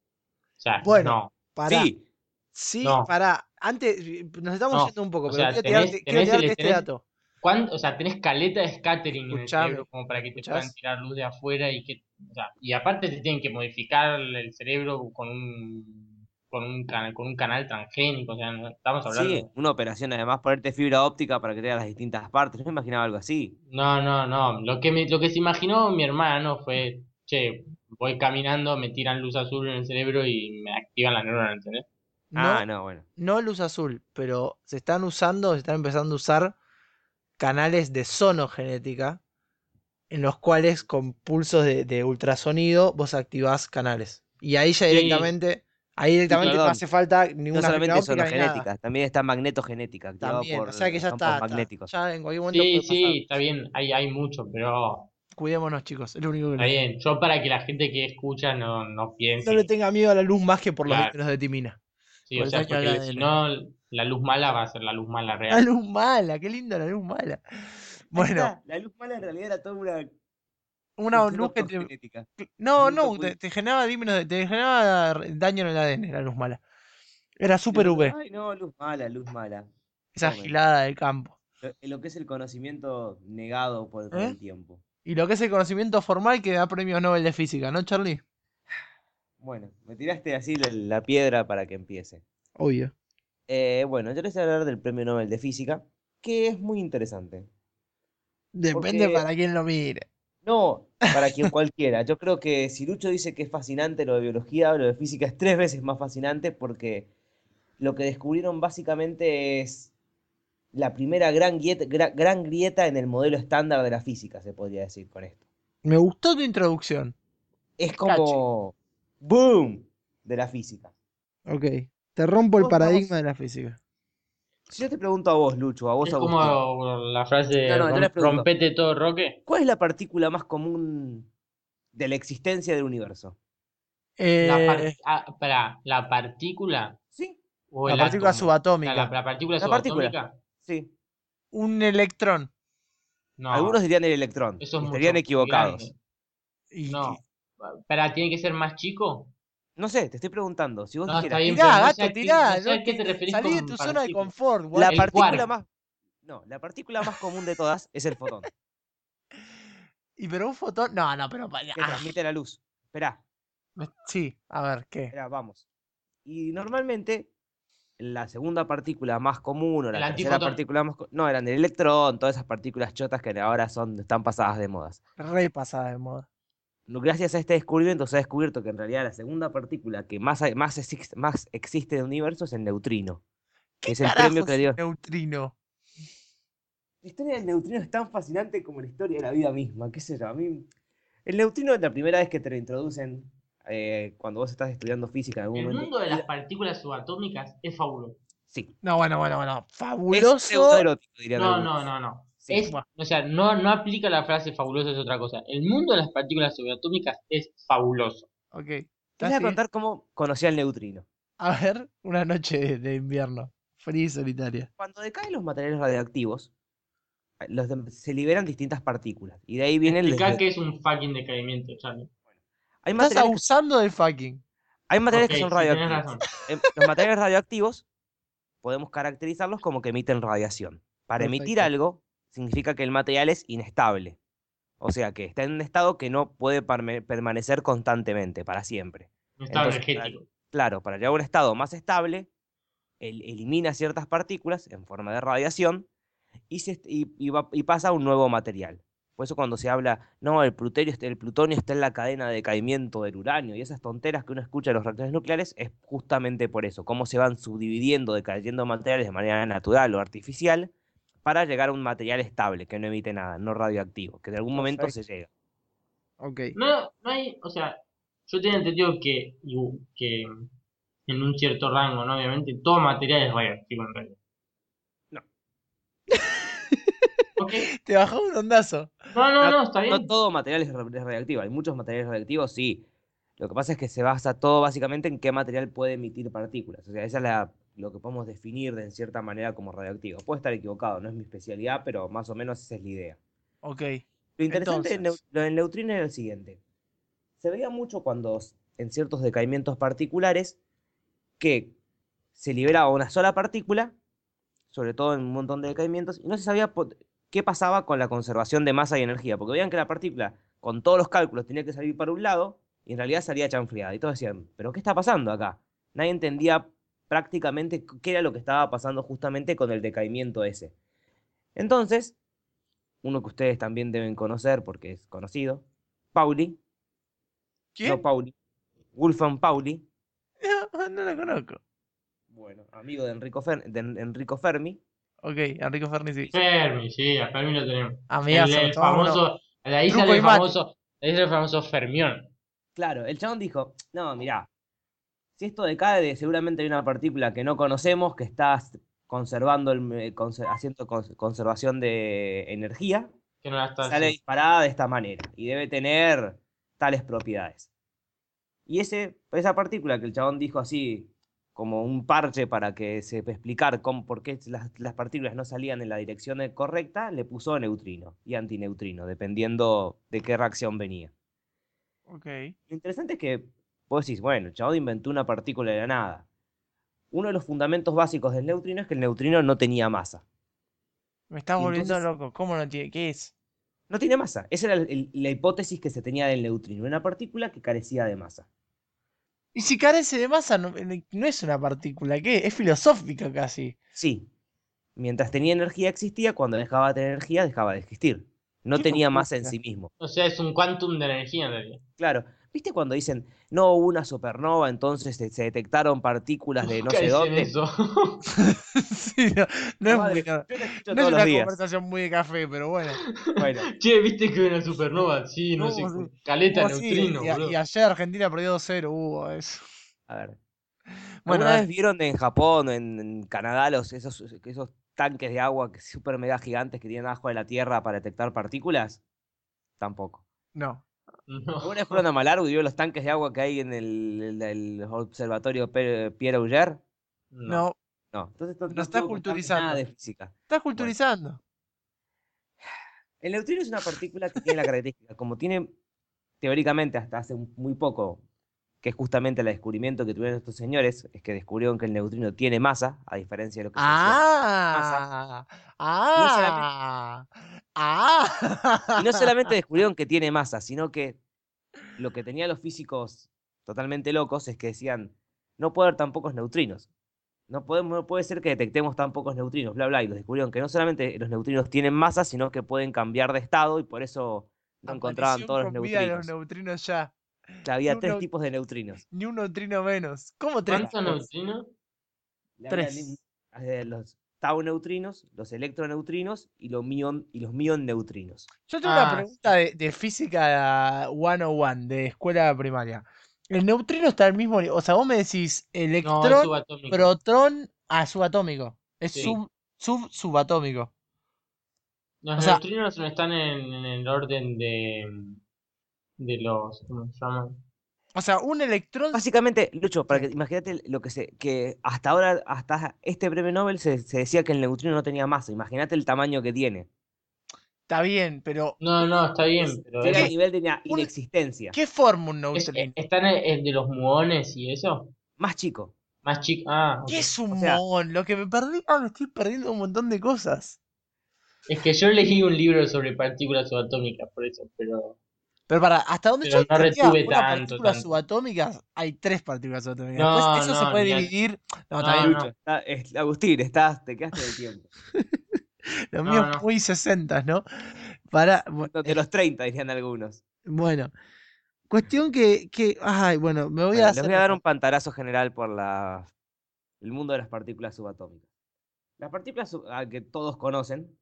O sea, bueno, no, pará. Sí, Sí, no, pará. Antes, nos estamos no. yendo un poco, O pero sea, quiero tirarte este dato. o sea, tenés caleta de scattering en el Escuchame, cerebro como para que te puedan ¿escuchás? tirar luz de afuera o sea, y aparte te tienen que modificar el cerebro con un canal transgénico, o sea, no estamos sí, hablando. una operación además ponerte fibra óptica para que te veas las distintas partes. No me imaginaba algo así. No, no, no. Lo que se imaginó mi hermano fue, che, voy caminando, me tiran luz azul en el cerebro y me activan la neurona, ¿entendés? No, Ah, no, bueno. no luz azul, pero se están empezando a usar canales de sonogenética en los cuales con pulsos de ultrasonido vos activás canales. Y Sí, ahí Y directamente no perdón, hace falta no ninguna fibra solamente óptica ni nada. sonogenética, también está magnetogenética, activado También, o sea que por ya campos está. magnéticos. Ya en cualquier momento sí, puede pasar. sí, está bien, hay mucho, pero Cuidémonos, chicos, es lo único que está les digo. bien. Yo para que la gente que escucha no No piense le que, tenga miedo a la luz más que por los claro, dímenos de timina. sí, Por o el sea, daño al porque si ADN. no, la luz mala va a ser la luz mala La real. luz mala, qué lindo la luz mala. Ahí Bueno, está, la luz mala en realidad era toda una una cuestión luz que te. optogenética. No, Nunca no, pude. te generaba te generaba daño en el ADN, la luz mala. Era Y los super otros, UV, ay no, luz mala, luz mala. esa Tomen. gilada del campo. Lo que es el conocimiento negado con ¿Eh? el tiempo. Y lo que es el conocimiento formal que da premios Nobel de física, ¿no, Charlie? Bueno, me tiraste así la piedra para que empiece. Obvio. Bueno, yo les voy a hablar del Premio Nobel de Física, que es muy interesante. Depende Porque, para quién lo mire. no, para quien cualquiera, yo creo que si Lucho dice que es fascinante lo de biología, lo de física es 3 veces más fascinante porque lo que descubrieron básicamente es la primera gran grieta en el modelo estándar de la física, se podría decir con esto. Me gustó tu introducción. Es Es catchy. como boom de la física. Ok. Te rompo el Vos, paradigma vamos, de la física. si yo te pregunto a vos, Lucho, a vos, Es como Agustín. la frase No, no, yo les pregunto, rompete todo, Roque. ¿cuál es la partícula más común de la existencia del universo? La partícula ¿Sí? o La el partícula átomo. O sea, la, subatómica. la partícula La partícula. subatómica. Sí. Un electrón. Algunos No, dirían el electrón eso es y estarían mucho, muy equivocados. grande. Y, No. Espera, ¿tiene que ser más chico? No sé, te estoy preguntando. Si vos No, está dijeras, bien, pero tirá, no sé gato, a qué, no tirá. sé No a qué te... te referís Salí de con tu zona de partícula. confort, la El guacho. partícula quark. más. No, la partícula más común de todas es el fotón, Y pero un fotón. No, no, pero. que transmite la luz. Esperá, Sí, a ver, ¿qué? esperá, vamos. Y normalmente la segunda partícula más común o El la tercera antifotón. partícula más. No, eran el electrón, todas esas partículas chotas que ahora están pasadas de modas. Re pasada de moda. Gracias a este descubrimiento se ha descubierto que en realidad la segunda partícula que más existe en el universo es el neutrino, ¿Qué que es el carajo premio que le es un dio. neutrino? La historia del neutrino es tan fascinante como la historia de la vida misma, qué sé yo, a mí. El neutrino es la primera vez que te lo introducen cuando vos estás estudiando física en algún El momento de mundo tu de las vida. partículas subatómicas es fabuloso. Sí, No, bueno, bueno, bueno. es Fabuloso. pseudoerótico, dirían No, no, algunos. no, no. Sí. Bueno, O sea, no aplica la frase fabuloso, es otra cosa. El mundo de las partículas subatómicas es fabuloso. ok. Y les voy a ¿Estás? contar cómo conocí al neutrino. A ver, una noche de invierno. Fría y solitaria. Cuando decaen los materiales radioactivos, se liberan distintas partículas. Y de ahí vienen Explica qué es un fucking decaimiento, Charlie. Hay Estás materiales que, abusando del fucking. hay materiales Ok, que son sí, tenés radioactivos. razón. Los materiales radioactivos podemos caracterizarlos como que emiten radiación. Para emitir Perfecto. algo, significa que el material es inestable. O sea, que está en un estado que no puede permanecer constantemente, para siempre. Un estado Entonces, energético. claro, para llegar a un estado más estable, él elimina ciertas partículas en forma de radiación y pasa a un nuevo material. Por eso cuando se habla, no, el plutonio está en la cadena de decaimiento del uranio y esas tonteras que uno escucha de los reactores nucleares, es justamente por eso, cómo se van subdividiendo, decayendo materiales de manera natural o artificial para llegar a un material estable, que no emite nada, no radioactivo, que de algún momento se Perfecto. llega. Ok. No hay, o sea, yo tenía entendido que en un cierto rango, ¿no? Obviamente, todo material es radioactivo en realidad. No, Ok, Te bajó un ondazo. no, no, está no bien. todo material es radioactivo, hay muchos materiales radioactivos, sí. Lo que pasa es que se basa todo básicamente en qué material puede emitir partículas. O sea, esa es lo que podemos definir de en cierta manera como radioactivo. Puede estar equivocado, no es mi especialidad, pero más o menos esa es la idea. Ok. Lo interesante Entonces. lo del neutrino era el siguiente. Se veía mucho cuando en ciertos decaimientos particulares que se liberaba una sola partícula, sobre todo en un montón de decaimientos, y no se sabía qué pasaba con la conservación de masa y energía, porque veían que la partícula, con todos los cálculos, tenía que salir para un lado, y en realidad salía chanfleada. Y todos decían, ¿pero qué está pasando acá? Nadie entendía prácticamente qué era lo que estaba pasando justamente con el decaimiento ese. Entonces, uno que ustedes también deben conocer porque es conocido, Pauli, no ¿Quién? Pauli, Wolfgang Pauli, No, no lo conozco. bueno, amigo de Enrico Fermi, Ok, Enrico Ferni sí. Fermi, sí, a Fermi lo tenemos. Amigazo, El tomamos uno. famoso, de ahí Truco sale y mate. el famoso Fermión. claro, el chabón dijo, no, mirá, si esto decae, seguramente hay una partícula que no conocemos que está conservando, haciendo conservación de energía, Que no la y está sale haciendo. disparada de esta manera, y debe tener tales propiedades. Y esa partícula que el chabón dijo así, como un parche para que se explicar por qué las partículas no salían en la dirección correcta, le puso neutrino y antineutrino, dependiendo de qué reacción venía. Ok. Lo interesante es que vos decís, bueno, el chabón inventó una partícula de la nada. Uno de los fundamentos básicos del neutrino es que el neutrino no tenía masa. Me estás Y volviendo entonces loco. ¿Cómo no tiene? ¿Qué es? no tiene masa. Esa era la hipótesis que se tenía del neutrino, una partícula que carecía de masa. Y si carece de masa, no, no es una partícula, ¿qué? Es filosófica casi. Sí, mientras tenía energía existía, cuando dejaba de tener energía dejaba de existir. No ¿Qué tenía masa en locura? sí mismo. O sea, es un quantum de energía en realidad. Claro, ¿viste cuando dicen no hubo una supernova, entonces se detectaron partículas de no Nunca sé dicen dónde? eso. Sí, no, no La es muy, madre, yo la escucho no es todos los una días. conversación muy de café, pero bueno. Bueno, Che, ¿viste que una supernova? Sí, no sé, Sí. caleta Sí, neutrino, y bro. ayer Argentina perdió 2-0, hubo eso. a ver. Bueno, ¿Alguna vez dale. vieron en Japón o en Canadá esos tanques de agua súper mega gigantes que tienen abajo de la tierra para detectar partículas? Tampoco. No, No, ¿Alguna vez fueron a Malargüe y vieron los tanques de agua que hay en el observatorio Pierre Auger? no. no, No, entonces no, nos no estás puedo contarles nada culturizando. de física. Estás Bueno, culturizando. el neutrino es una partícula que tiene la característica, como tiene teóricamente hasta hace muy poco, que es justamente el descubrimiento que tuvieron estos señores, es que descubrieron que el neutrino tiene masa, a diferencia de lo que se decía, masa, Ah, y no solamente, ah, y no solamente ah. descubrieron que tiene masa, sino que lo que tenían los físicos totalmente locos es que decían, no puede haber tan pocos neutrinos. No puede ser que detectemos tan pocos neutrinos, bla, bla. Y los descubrieron que no solamente los neutrinos tienen masa, sino que pueden cambiar de estado y por eso no encontraban Aparición todos los con vida de los neutrinos. neutrinos ya. Ya Ni había un, tres tipos de neutrinos. ni un neutrino menos. ¿Cómo tres ¿Cuántos tipos? neutrinos? Había Tres. los tau neutrinos, los electroneutrinos y los mion neutrinos. Yo tengo una Ah, pregunta sí. de física 101, de escuela primaria. ¿El neutrino está al mismo nivel? O sea, vos me decís No, es electrón, subatómico. protón, subatómico. Es Sí. subatómico. Los O sea, neutrinos no están en el orden de los, ¿cómo se llaman? un electrón Básicamente, Lucho, para sí, que imagínate que hasta ahora, hasta este premio Nobel se decía que el neutrino no tenía masa. Imagínate el tamaño que tiene. está bien, pero No, no, está bien, pero Llega al ¿qué, nivel de un, inexistencia. ¿qué forma un neutrino? ¿están el de los muones y eso? Más chico. Más chico. Ah, ¿Qué ok. es O un sea, mohón? Lo que me perdí, me estoy perdiendo un montón de cosas. Es que yo leí un libro sobre partículas subatómicas, por eso, Pero hasta donde yo pero no entendía, retuve una tanto, partícula tanto. subatómica, hay tres partículas subatómicas. Después No, eso se no, puede olvidate. dividir. No, está No, bien. Lucho, no. Agustín, te quedaste de tiempo. Lo mío No, es no. muy 60, ¿no? Para, De los 30, dirían algunos. bueno, cuestión ay, bueno, me voy a Bueno, les hacer voy a dar esta. un pantarazo general por el mundo de las partículas subatómicas. Las partículas que todos conocen,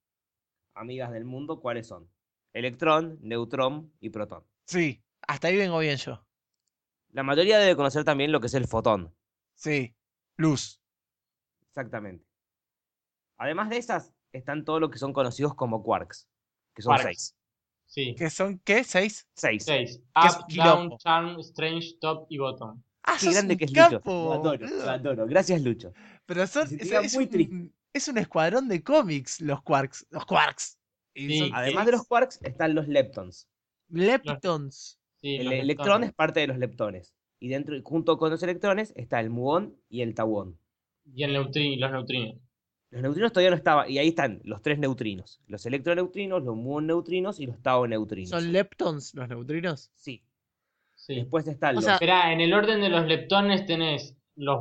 amigas del mundo, ¿cuáles son? Electrón, neutrón y protón. Sí, hasta ahí vengo bien yo. La mayoría debe conocer también lo que es el fotón. Sí, luz. Exactamente. Además de esas, están todo lo que son conocidos como quarks, que son Quarks. 6. Sí. ¿Qué son qué? ¿6? 6. 6. ¿Qué es Up, down, quilombo? charm, strange, top y bottom. Ah, Qué sos grande un que es Lucho. Lo capo, adoro, lo boludo. adoro. Gracias, Lucho. Pero Y se te diga muy triste. es un escuadrón de cómics, los quarks. Los quarks. Y son Sí, Además de los es. quarks, están los leptons. Los, leptons. sí, El los electrón leptones. es parte de los leptones. Y dentro, junto con los electrones, está el muón y el tauón. Y los neutrinos. Los neutrinos todavía no estaban, y ahí están los tres neutrinos: los electroneutrinos, los muonneutrinos y los ¿Son tauoneutrinos. leptons los neutrinos? Sí. Sí. Después están O sea, Esperá, en el orden de los leptones tenés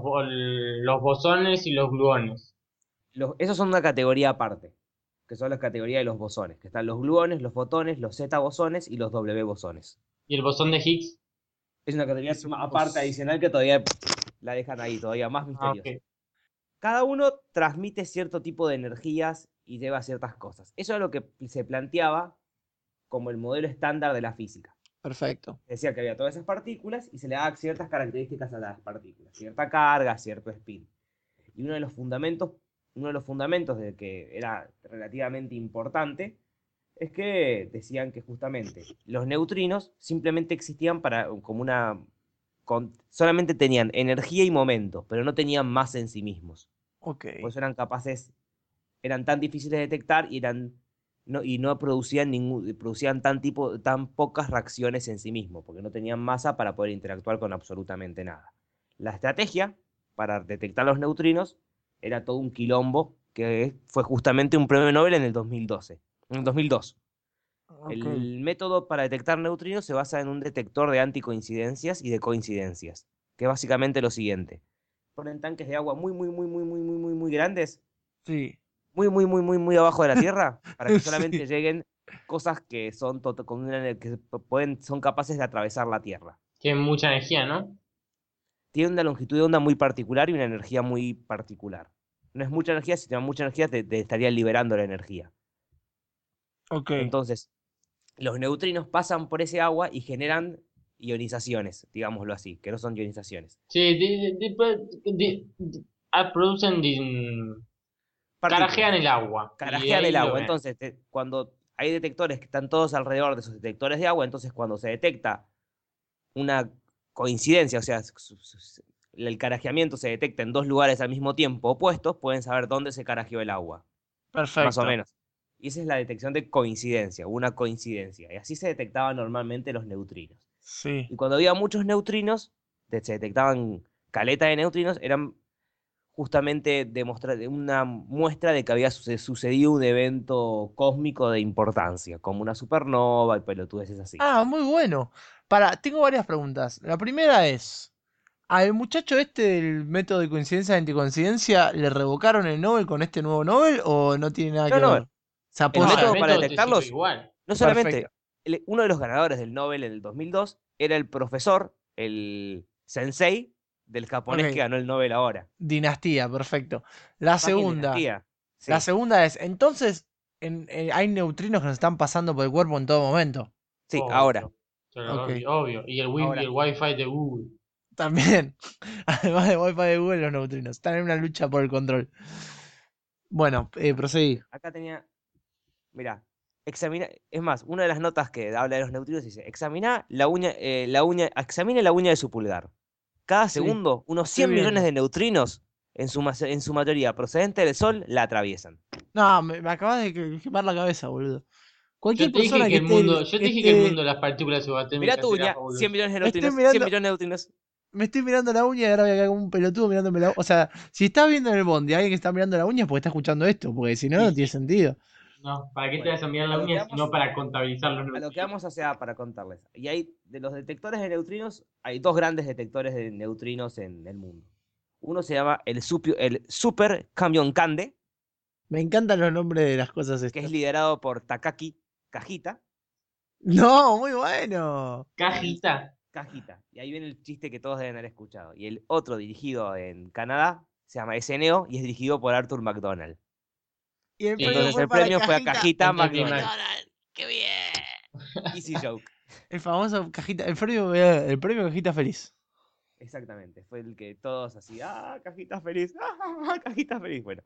los bosones y los gluones. esos son una categoría aparte, que son las categorías de los bosones, que están los gluones, los fotones, los zeta bosones y los W bosones. Y el bosón de Higgs. Es una categoría es un aparte adicional que todavía la dejan ahí, todavía más Ah, misteriosa. ok. Cada uno transmite cierto tipo de energías y lleva ciertas cosas. Eso es lo que se planteaba como el modelo estándar de la física. perfecto. Decía que había todas esas partículas y se le daba ciertas características a las partículas, cierta carga, cierto spin. Y uno de los fundamentos de que era relativamente importante es que decían que justamente los neutrinos simplemente existían para como solamente tenían energía y momento, pero no tenían masa en sí mismos. Ok. Por eso eran tan difíciles de detectar y no producían producían tan pocas reacciones en sí mismos, porque no tenían masa para poder interactuar con absolutamente nada. La estrategia para detectar los neutrinos era todo un quilombo que fue justamente un premio Nobel en el 2012, en el 2002. Ok. El método para detectar neutrinos se basa en un detector de anticoincidencias y de coincidencias, que es básicamente lo siguiente: ponen tanques de agua muy, muy, muy, muy, muy, muy, muy, muy grandes, Sí. muy, muy, muy, muy, muy abajo de la Tierra, para que Sí. solamente lleguen cosas que son capaces de atravesar la Tierra. Tiene mucha energía, ¿no? Tiene una longitud de onda muy particular y una energía muy particular. No es mucha energía; si te mucha energía, te estaría liberando la energía. Ok. Entonces, los neutrinos pasan por ese agua y generan ionizaciones, digámoslo así, que no son ionizaciones. Sí, producen, carajean Partículas, el agua. Y carajean el ahí lo agua. ven. Entonces, cuando hay detectores que están todos alrededor de esos detectores de agua, entonces cuando se detecta una coincidencia, o sea, el carajeamiento se detecta en dos lugares al mismo tiempo opuestos, pueden saber dónde se carajeó el agua, más o Perfecto. menos. Y esa es la detección de coincidencia, una coincidencia. Y así se detectaban normalmente los neutrinos. Sí. Y cuando había muchos neutrinos, se detectaban caleta de neutrinos, eran justamente una muestra de que había sucedido un evento cósmico de importancia, como una supernova y pelotudeces así. Ah, muy bueno. Tengo varias preguntas. La primera es, ¿al muchacho este del método de coincidencia y anticoincidencia le revocaron el Nobel con este nuevo Nobel o no tiene nada No, que no, ver? Se el No, el apoya. método para método te sirve detectarlos, igual. no Perfecto. solamente uno de los ganadores del Nobel en el 2002 era el profesor, el sensei del japonés que Ok. ganó el Nobel ahora. Dinastía, perfecto. La Fucking segunda. dinastía. La Sí, segunda es, entonces, hay neutrinos que nos están pasando por el cuerpo en todo momento. sí, ahora. Obvio. Pero Ok. obvio, obvio. Y Ahora, el Wi-Fi de Google. También. Además de Wi-Fi de Google, los neutrinos. Están en una lucha por el control. Bueno, proseguí. acá tenía, mira, es más, una de las notas que habla de los neutrinos dice: examine la uña de su pulgar. Cada Sí, segundo, unos estoy 100 millones viendo. de neutrinos, en su mayoría procedentes del Sol, la atraviesan. No, me acabas de quemar la cabeza, boludo. Cualquier persona Yo te dije que el mundo de las partículas Mira tu subatómicas era uña, 100 fabuloso. millones de estoy neutrinos, 100 mirando, millones de neutrinos. me estoy mirando la uña y ahora voy a quedar como un pelotudo mirándome la uña. O sea, si estás viendo en el bondi a alguien que está mirando la uña es porque está escuchando esto, porque si no, Sí, no tiene sí. sino. No, ¿para qué te Bueno, vas a mirar a la lo que uña si no vamos, para contabilizar los a lo que neutrinos? vamos, o sea, para contarles. Y hay, de los detectores de neutrinos, hay dos grandes detectores de neutrinos en el mundo. Uno se llama el Super Camion Cande, Me encantan los nombres de las cosas que es estas. liderado por Takaki Kajita. No, muy bueno. Cajita. Kajita. Y ahí viene el chiste que todos deben haber escuchado. Y el otro dirigido en Canadá se llama SNO y es dirigido por Arthur McDonald. Y el Y premio entonces fue el para premio fue a Cajita. Cajita Anticlimax. McDonald. ¡Qué bien! Easy joke. El famoso Cajita. El premio Cajita Feliz. Exactamente. Fue el que todos así, Cajita feliz, Cajita feliz. Bueno.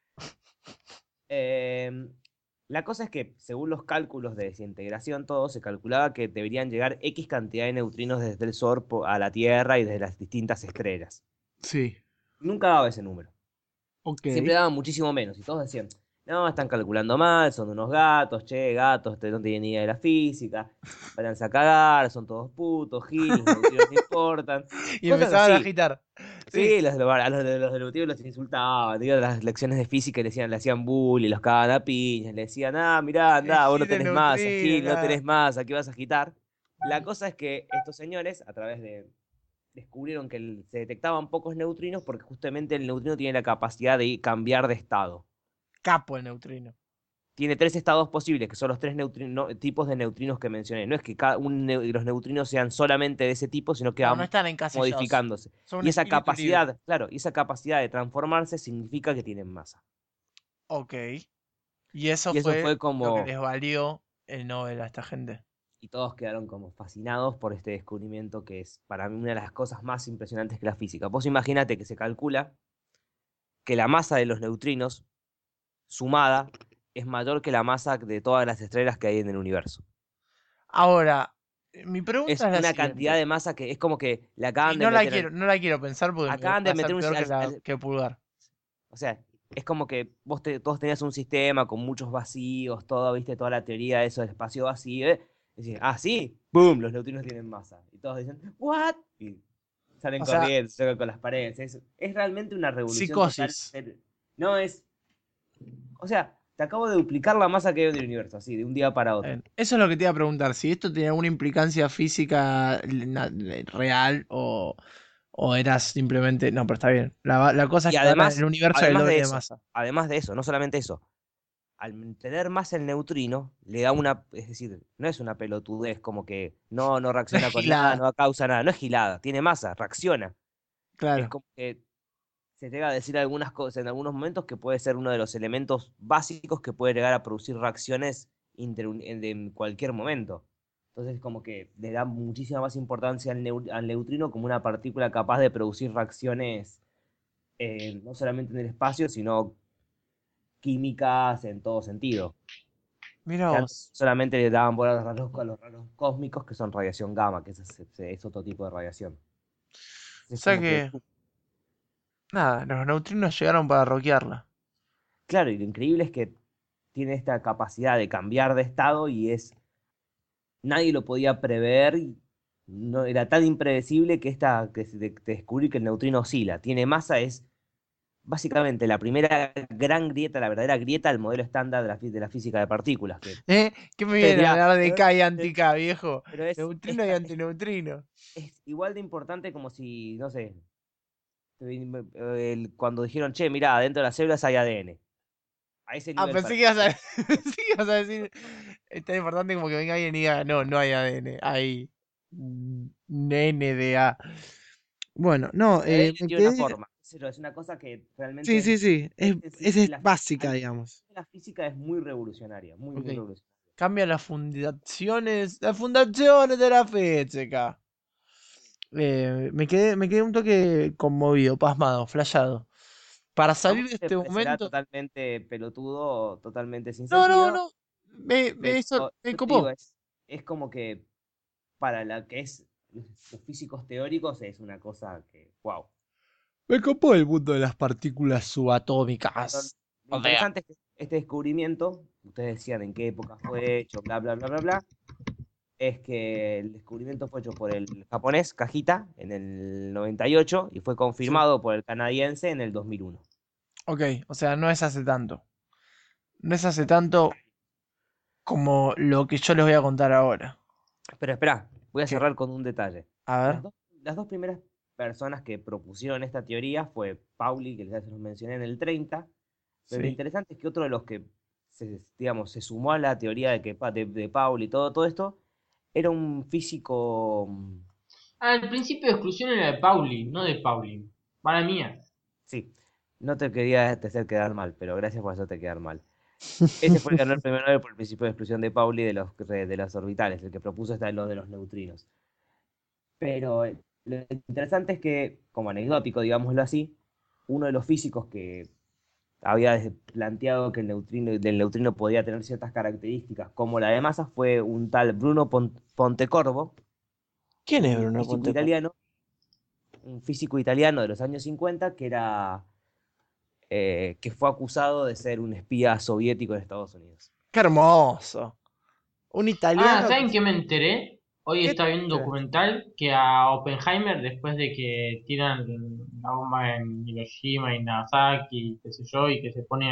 La cosa es que, según los cálculos de desintegración, todo se calculaba que deberían llegar X cantidad de neutrinos desde el Sol a la Tierra y desde las distintas estrellas. Sí. Nunca daba ese número. Ok. Siempre daban muchísimo menos. Y todos decían, no, están calculando mal, son unos gatos, che, gatos, no tienen ni idea de la física, váyanse a cagar, son todos putos, giles, los neutrinos no importan. Y Cosas empezaban a así. agitar. Sí. Sí, los neutrinos los insultaban, digo, las lecciones de física le hacían bullying, los cagaban a piñas, le decían, mirá, andá, vos no Agite tenés masa, neutrino, Gil, no acá. tenés masa, aquí vas a agitar. La cosa es que estos señores, a través de descubrieron que se detectaban pocos neutrinos porque justamente el neutrino tiene la capacidad de cambiar de estado. Capo el neutrino. Tiene tres estados posibles, que son los tres tipos de neutrinos que mencioné. No es que los neutrinos sean solamente de ese tipo, sino que No, no van están encasillados. modificándose. Son un Y esa espíritu libre. capacidad, claro, y esa capacidad de transformarse significa que tienen masa. Ok. Y eso Y eso fue fue lo que como, les valió el Nobel a esta gente. y todos quedaron como fascinados por este descubrimiento que es para mí una de las cosas más impresionantes que la física. Vos imagínate que se calcula que la masa de los neutrinos sumada es mayor que la masa de todas las estrellas que hay en el universo. Ahora, mi Es pregunta es la una cantidad siguiente. de masa que es como que le Y acaban de no la meter, quiero, no la quiero pensar porque mi acaban vieja va de a meter ser un, peor que que Pulgar. o sea, es como que todos tenías un sistema con muchos vacíos, todo, viste, toda la teoría de eso del espacio vacío, ¿eh? Y decís, sí, boom, los neutrinos tienen masa. Y todos dicen, what? Y salen O sea, corriendo, se chocan con las paredes. Es realmente una revolución total. psicosis. No es, o sea, te acabo de duplicar la masa que hay en el universo, así, de un día para otro. Eso es lo que te iba a preguntar, si esto tenía alguna implicancia física real o era simplemente... No, pero está bien. La cosa es Y que ahora en el universo hay el doble de masa. además de eso, no solamente eso, al tener más el neutrino, le da es decir, no es una pelotudez como que no No es reacciona con nada, gilada, no causa nada, no es gilada, tiene masa, reacciona. Es claro. como que se llega a decir algunas cosas en algunos momentos que puede ser uno de los elementos básicos que puede llegar a producir reacciones en cualquier momento. Entonces, como que le da muchísima más importancia al neutrino como una partícula capaz de producir reacciones no solamente en el espacio, sino químicas en todo sentido. Mira Que antes vos. solamente le daban bola a los rayos cósmicos, que son radiación gamma, que es otro tipo de radiación. O Es sea como que, que, nada, los neutrinos llegaron para rockearla. claro, y lo increíble es que tiene esta capacidad de cambiar de estado y nadie lo podía prever, y no, era tan impredecible que descubrir que el neutrino oscila, tiene masa, es básicamente la primera gran grieta, la verdadera grieta del modelo estándar de la física de partículas, que ¿Eh? ¿Qué me te vienen a dirá, hablar de K y anti-K, viejo? pero Neutrino y antineutrino. es igual de importante como si, no sé, cuando dijeron, che, mirá, dentro de las células hay ADN. A ese Ah, nivel pensé para que ibas a, pensé que ibas a decir, es tan importante como que venga alguien y diga, no, no hay ADN, hay NDA. Bueno, no, el ADN me tiene una quedé... forma. Es una cosa que Sí, realmente sí, sí, esa es la básica, digamos. la física es muy revolucionaria, muy, Ok. muy revolucionaria. Cambia las fundaciones de la física. Me quedé un toque conmovido, pasmado, flayado. Para A salir vos de te este parecerá momento... totalmente pelotudo o totalmente sin No, no, sentido, no. pero Eso me yo te digo, copó. es como que para la que es los físicos teóricos es una cosa que, wow. Me copó el mundo de las partículas Pero subatómicas. lo O sea, interesante es que este descubrimiento, ustedes decían en qué época fue hecho, bla, bla, bla, bla, bla, es que el descubrimiento fue hecho por el japonés Kajita en el 98 y fue sí. confirmado por el canadiense en el 2001. Ok, o sea, no es hace tanto. No es hace tanto como lo que yo les voy a contar ahora. Pero espera, voy a ¿Qué? cerrar con un detalle. A ver. Las dos primeras personas que propusieron esta teoría fue Pauli, que ya se los mencioné en el 30, Pero lo Sí. interesante es que otro de los que digamos, se sumó a la teoría de que de Pauli y todo esto, era un físico. Ah, el principio de exclusión era de Pauli, no de Pauli. Para mía. Sí, no te quería hacer quedar mal, pero gracias por hacerte quedar mal. Este fue el que ganó el premio Nobel por el principio de exclusión de Pauli de los orbitales, el que propuso lo de los neutrinos. Pero lo interesante es que, como anecdótico, digámoslo así, uno de los físicos que había planteado que del neutrino podía tener ciertas características como la de masa fue un tal Bruno Pontecorvo, ¿Quién es Bruno físico Pontecorvo? italiano, un físico italiano de los años 50 que fue acusado de ser un espía soviético en Estados Unidos. ¡Qué hermoso! Un Ah, italiano que... ¿saben qué me enteré? Hoy ¿Qué estaba viendo un te enteraste? documental que a Oppenheimer, después de que tiran la bomba en Hiroshima y Nagasaki, qué sé yo, y que se pone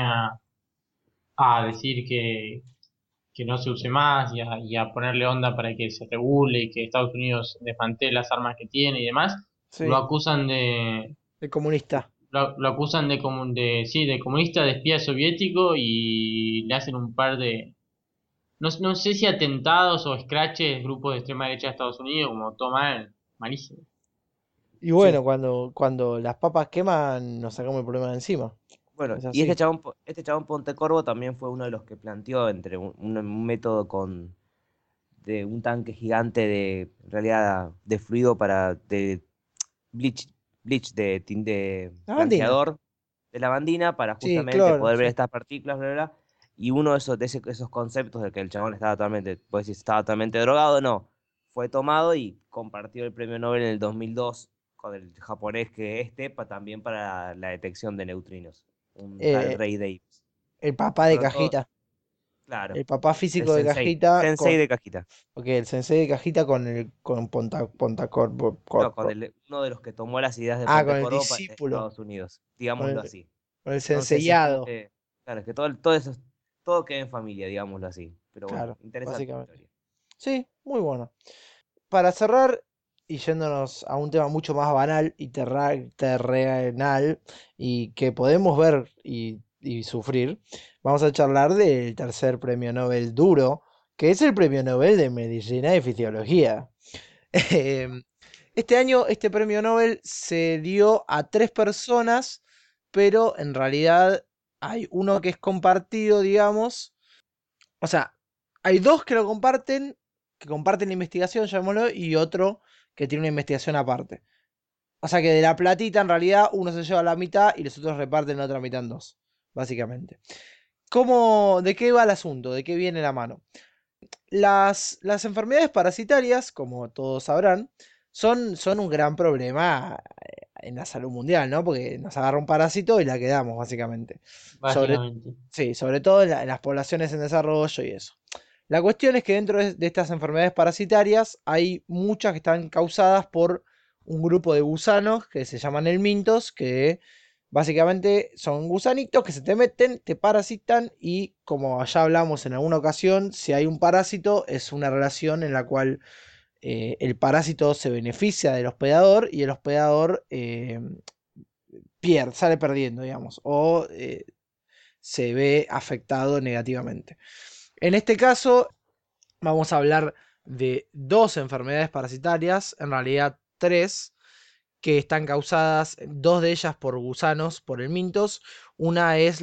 a decir que no se use más y a ponerle onda para que se regule y que Estados Unidos desmantele las armas que tiene y demás, lo Sí, acusan de, el comunista. lo acusan sí, de comunista, de espía soviético y le hacen un par de, no sé si atentados o scratches, grupos de extrema derecha de Estados Unidos, como todo mal, malísimo. Y Sí, bueno, cuando las papas queman, nos sacamos el problema de encima. bueno, Es y así. este chabón Pontecorvo también fue uno de los que planteó entre un método de un tanque gigante en realidad, de fluido de bleach, bleach de La bandina. blanqueador de lavandina para Sí, justamente cloro, poder ver sí. estas partículas, bla, bla, bla. Y uno de esos conceptos de que el chabón estaba totalmente, pues si estaba totalmente drogado, no. Fue tomado y compartió el premio Nobel en el 2002 con el japonés también para la detección de neutrinos, un tal Eh, Ray Davis. el papá de Fueron todos, cajita. claro, El papá el físico de sensei, cajita sensei con... de cajita. Ok, el sensei de cajita con No, uno de los que tomó las ideas de Ah, con el Pontecorvo para discípulo. Estados Unidos, Con digámoslo el, así. con el Entonces es como senseiado. que, claro, es que todo eso, todo queda en familia, digámoslo así. Pero bueno, Claro, interesante básicamente. historia. Sí, muy bueno. Para cerrar, y yéndonos a un tema mucho más banal y terrenal, y que podemos ver y sufrir, vamos a charlar del tercer premio Nobel duro, que es el premio Nobel de Medicina y Fisiología. Em, Este año este premio Nobel se dio a tres personas, pero en realidad hay uno que es compartido, digamos. O sea, hay dos que comparten la investigación, llamémoslo, y otro que tiene una investigación aparte. O sea que de la platita en realidad uno se lleva la mitad y los otros reparten la otra mitad en dos, básicamente. ¿De qué va el asunto? ¿De qué viene la mano? Las enfermedades parasitarias, como todos sabrán, son un gran problema en la salud mundial, ¿no? Porque nos agarra un parásito y la quedamos, básicamente. Sobre, Básicamente. sí, sobre todo en las poblaciones en desarrollo y eso. La cuestión es que dentro de estas enfermedades parasitarias hay muchas que están causadas por un grupo de gusanos que se llaman helmintos, que básicamente son gusanitos que se te meten, te parasitan y como ya hablamos en alguna ocasión, si hay un parásito es una relación en la cual el parásito se beneficia del hospedador y el hospedador sale perdiendo, digamos, o se ve afectado negativamente. En este caso, vamos a hablar de dos enfermedades parasitarias, en realidad tres, que están causadas, dos de ellas por gusanos, por helmintos. Una es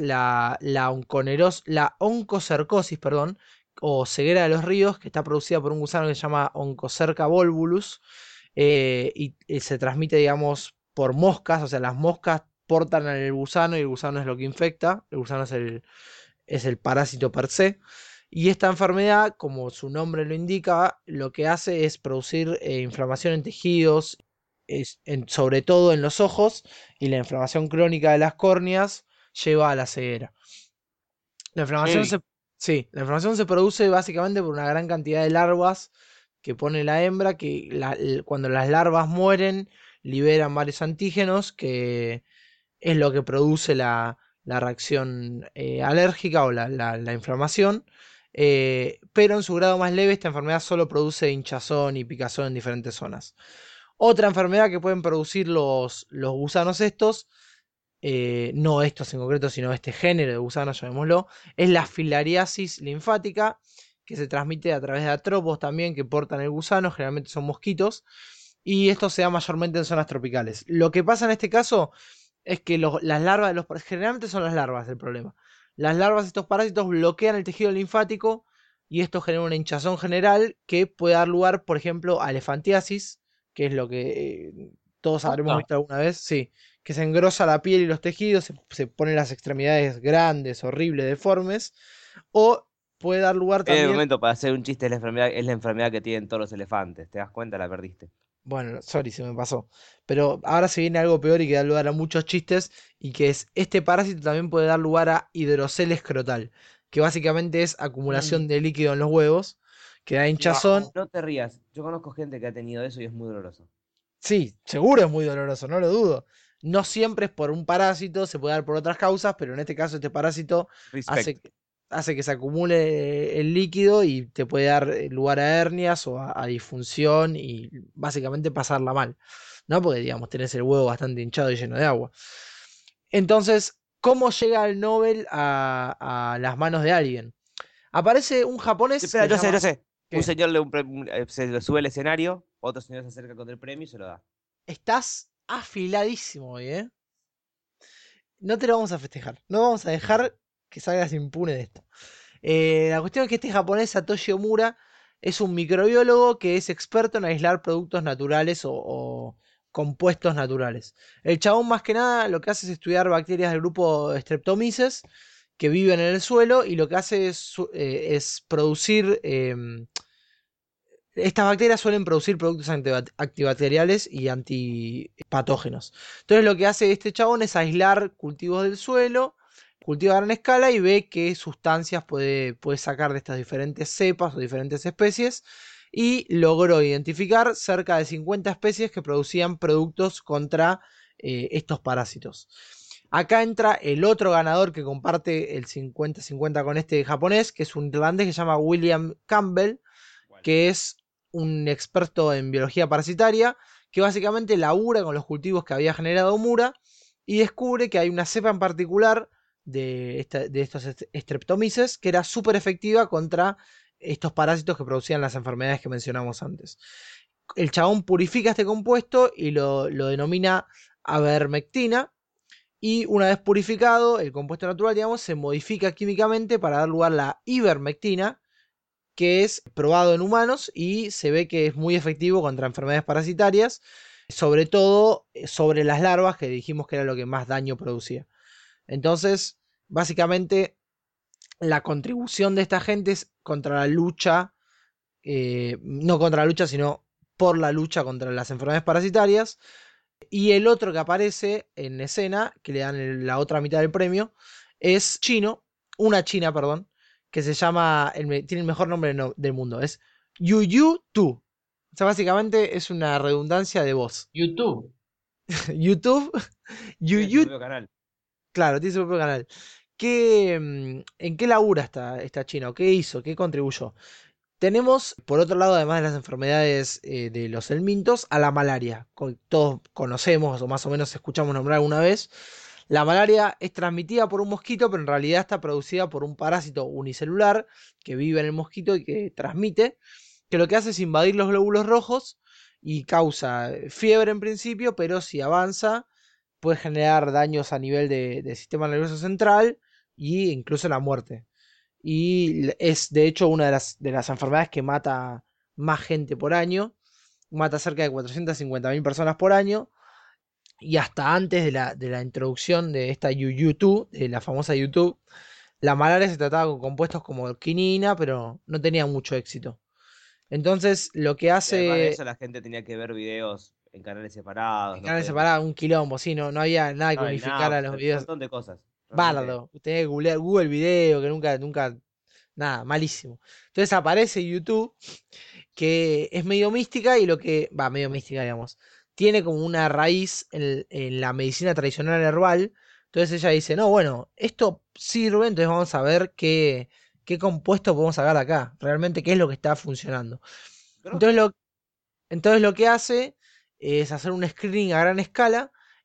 la oncocercosis, perdón, o ceguera de los ríos, que está producida por un gusano que se llama Oncocerca volvulus, y se transmite, digamos, por moscas, o sea, las moscas portan al gusano y el gusano es lo que infecta, el gusano es el parásito per se. Y esta enfermedad, como su nombre lo indica, lo que hace es producir inflamación en tejidos, sobre todo en los ojos, y la inflamación crónica de las córneas lleva a la ceguera. La inflamación se, Heavy. sí, la inflamación se produce básicamente por una gran cantidad de larvas que pone la hembra, cuando las larvas mueren, liberan varios antígenos, que es lo que produce la reacción alérgica o la inflamación. Pero en su grado más leve, esta enfermedad solo produce hinchazón y picazón en diferentes zonas. Otra enfermedad que pueden producir los gusanos estos no estos en concreto, sino este género de gusanos, llamémoslo, es la filariasis linfática, que se transmite a través de atropos también que portan el gusano, generalmente son mosquitos, y esto se da mayormente en zonas tropicales. Lo que pasa en este caso es que las larvas de generalmente son las larvas el problema. Las larvas de estos parásitos bloquean el tejido linfático y esto genera una hinchazón general que puede dar lugar, por ejemplo, a elefantiasis, que es lo que todos habremos Posta. visto alguna vez, sí, que se engrosa la piel y los tejidos, se ponen las extremidades grandes, horribles, deformes, o puede dar lugar Es el también. momento para hacer un chiste, es la enfermedad que tienen todos los elefantes. ¿Te das cuenta? La perdiste. Bueno, sorry, se me pasó. Pero ahora se viene algo peor y que da lugar a muchos chistes. Y que es, este parásito también puede dar lugar a hidrocele escrotal. Que básicamente es acumulación de líquido en los huevos. Que da hinchazón. No te rías. Yo conozco gente que ha tenido eso y es muy doloroso. Sí, seguro es muy doloroso, no lo dudo. No siempre es por un parásito, se puede dar por otras causas, pero en este caso este parásito hace, Respect. hace que se acumule el líquido y te puede dar lugar a hernias o a disfunción y básicamente pasarla mal, ¿no? Porque, digamos, tenés el huevo bastante hinchado y lleno de agua. Entonces, ¿cómo llega el Nobel a las manos de alguien? Aparece un japonés Espera, que se yo llama... sé. Un ¿Qué? señor se le sube al escenario, otro señor se acerca con el premio y se lo da. Estás afiladísimo hoy, ¿eh? No te lo vamos a festejar. No vamos a dejar que salgas impune de esto. La cuestión es que este japonés, Satoshi Omura, es un microbiólogo que es experto en aislar productos naturales o compuestos naturales. El chabón, más que nada, lo que hace es estudiar bacterias del grupo Streptomyces que viven en el suelo y lo que hace es producir. Estas bacterias suelen producir productos antibacteriales y antipatógenos. Entonces lo que hace este chabón es aislar cultivos del suelo, cultiva a gran escala y ve qué sustancias puede sacar de estas diferentes cepas o diferentes especies. Y logró identificar cerca de 50 especies que producían productos contra estos parásitos. Acá entra el otro ganador que comparte el 50-50 con este japonés, que es un irlandés que se llama William Campbell, que es un experto en biología parasitaria, que básicamente labura con los cultivos que había generado Mura y descubre que hay una cepa en particular de estos streptomyces que era súper efectiva contra estos parásitos que producían las enfermedades que mencionamos antes. El chabón purifica este compuesto y lo denomina avermectina. Y una vez purificado, el compuesto natural, digamos, se modifica químicamente para dar lugar a la ivermectina, que es probado en humanos y se ve que es muy efectivo contra enfermedades parasitarias, sobre todo sobre las larvas, que dijimos que era lo que más daño producía. Entonces, básicamente, la contribución de esta gente es contra la lucha, no contra la lucha, sino por la lucha contra las enfermedades parasitarias. Y el otro que aparece en escena, que le dan la otra mitad del premio, es una china, perdón, que se llama, tiene el mejor nombre del mundo, es Yu Tu. O sea, básicamente es una redundancia de voz. YouTube. YouTube, Tiene su Yu, propio canal. claro, tiene su propio canal. ¿En qué labura esta china? ¿O qué hizo? ¿Qué contribuyó? Tenemos, por otro lado, además de las enfermedades de los helmintos, a la malaria. Todos conocemos o más o menos escuchamos nombrar alguna vez. La malaria es transmitida por un mosquito, pero en realidad está producida por un parásito unicelular que vive en el mosquito y que transmite, que lo que hace es invadir los glóbulos rojos y causa fiebre en principio, pero si avanza puede generar daños a nivel del sistema nervioso central e incluso la muerte. Y es de hecho una de las enfermedades que mata más gente por año. Mata cerca de 450.000 personas por año. Y hasta antes de la introducción de esta YouTube, de la famosa YouTube, la malaria se trataba con compuestos como quinina, pero no tenía mucho éxito. Entonces, lo que Y además de hace eso, la gente tenía que ver videos en canales separados, en no canales podían ver. separados, un quilombo, sí, no había nada que No, el unificar a los Napster, un videos. montón de cosas. Realmente. Bardo, tenía que googlear Google Video, que nunca, nada, malísimo. Entonces aparece YouTube, que es medio mística y medio mística, digamos, tiene como una raíz en la medicina tradicional herbal. Entonces ella dice, no, bueno, esto sirve, entonces vamos a ver qué compuesto podemos sacar de acá, realmente qué es lo que está funcionando. Entonces Grosso. entonces lo que hace es hacer un screening a gran escala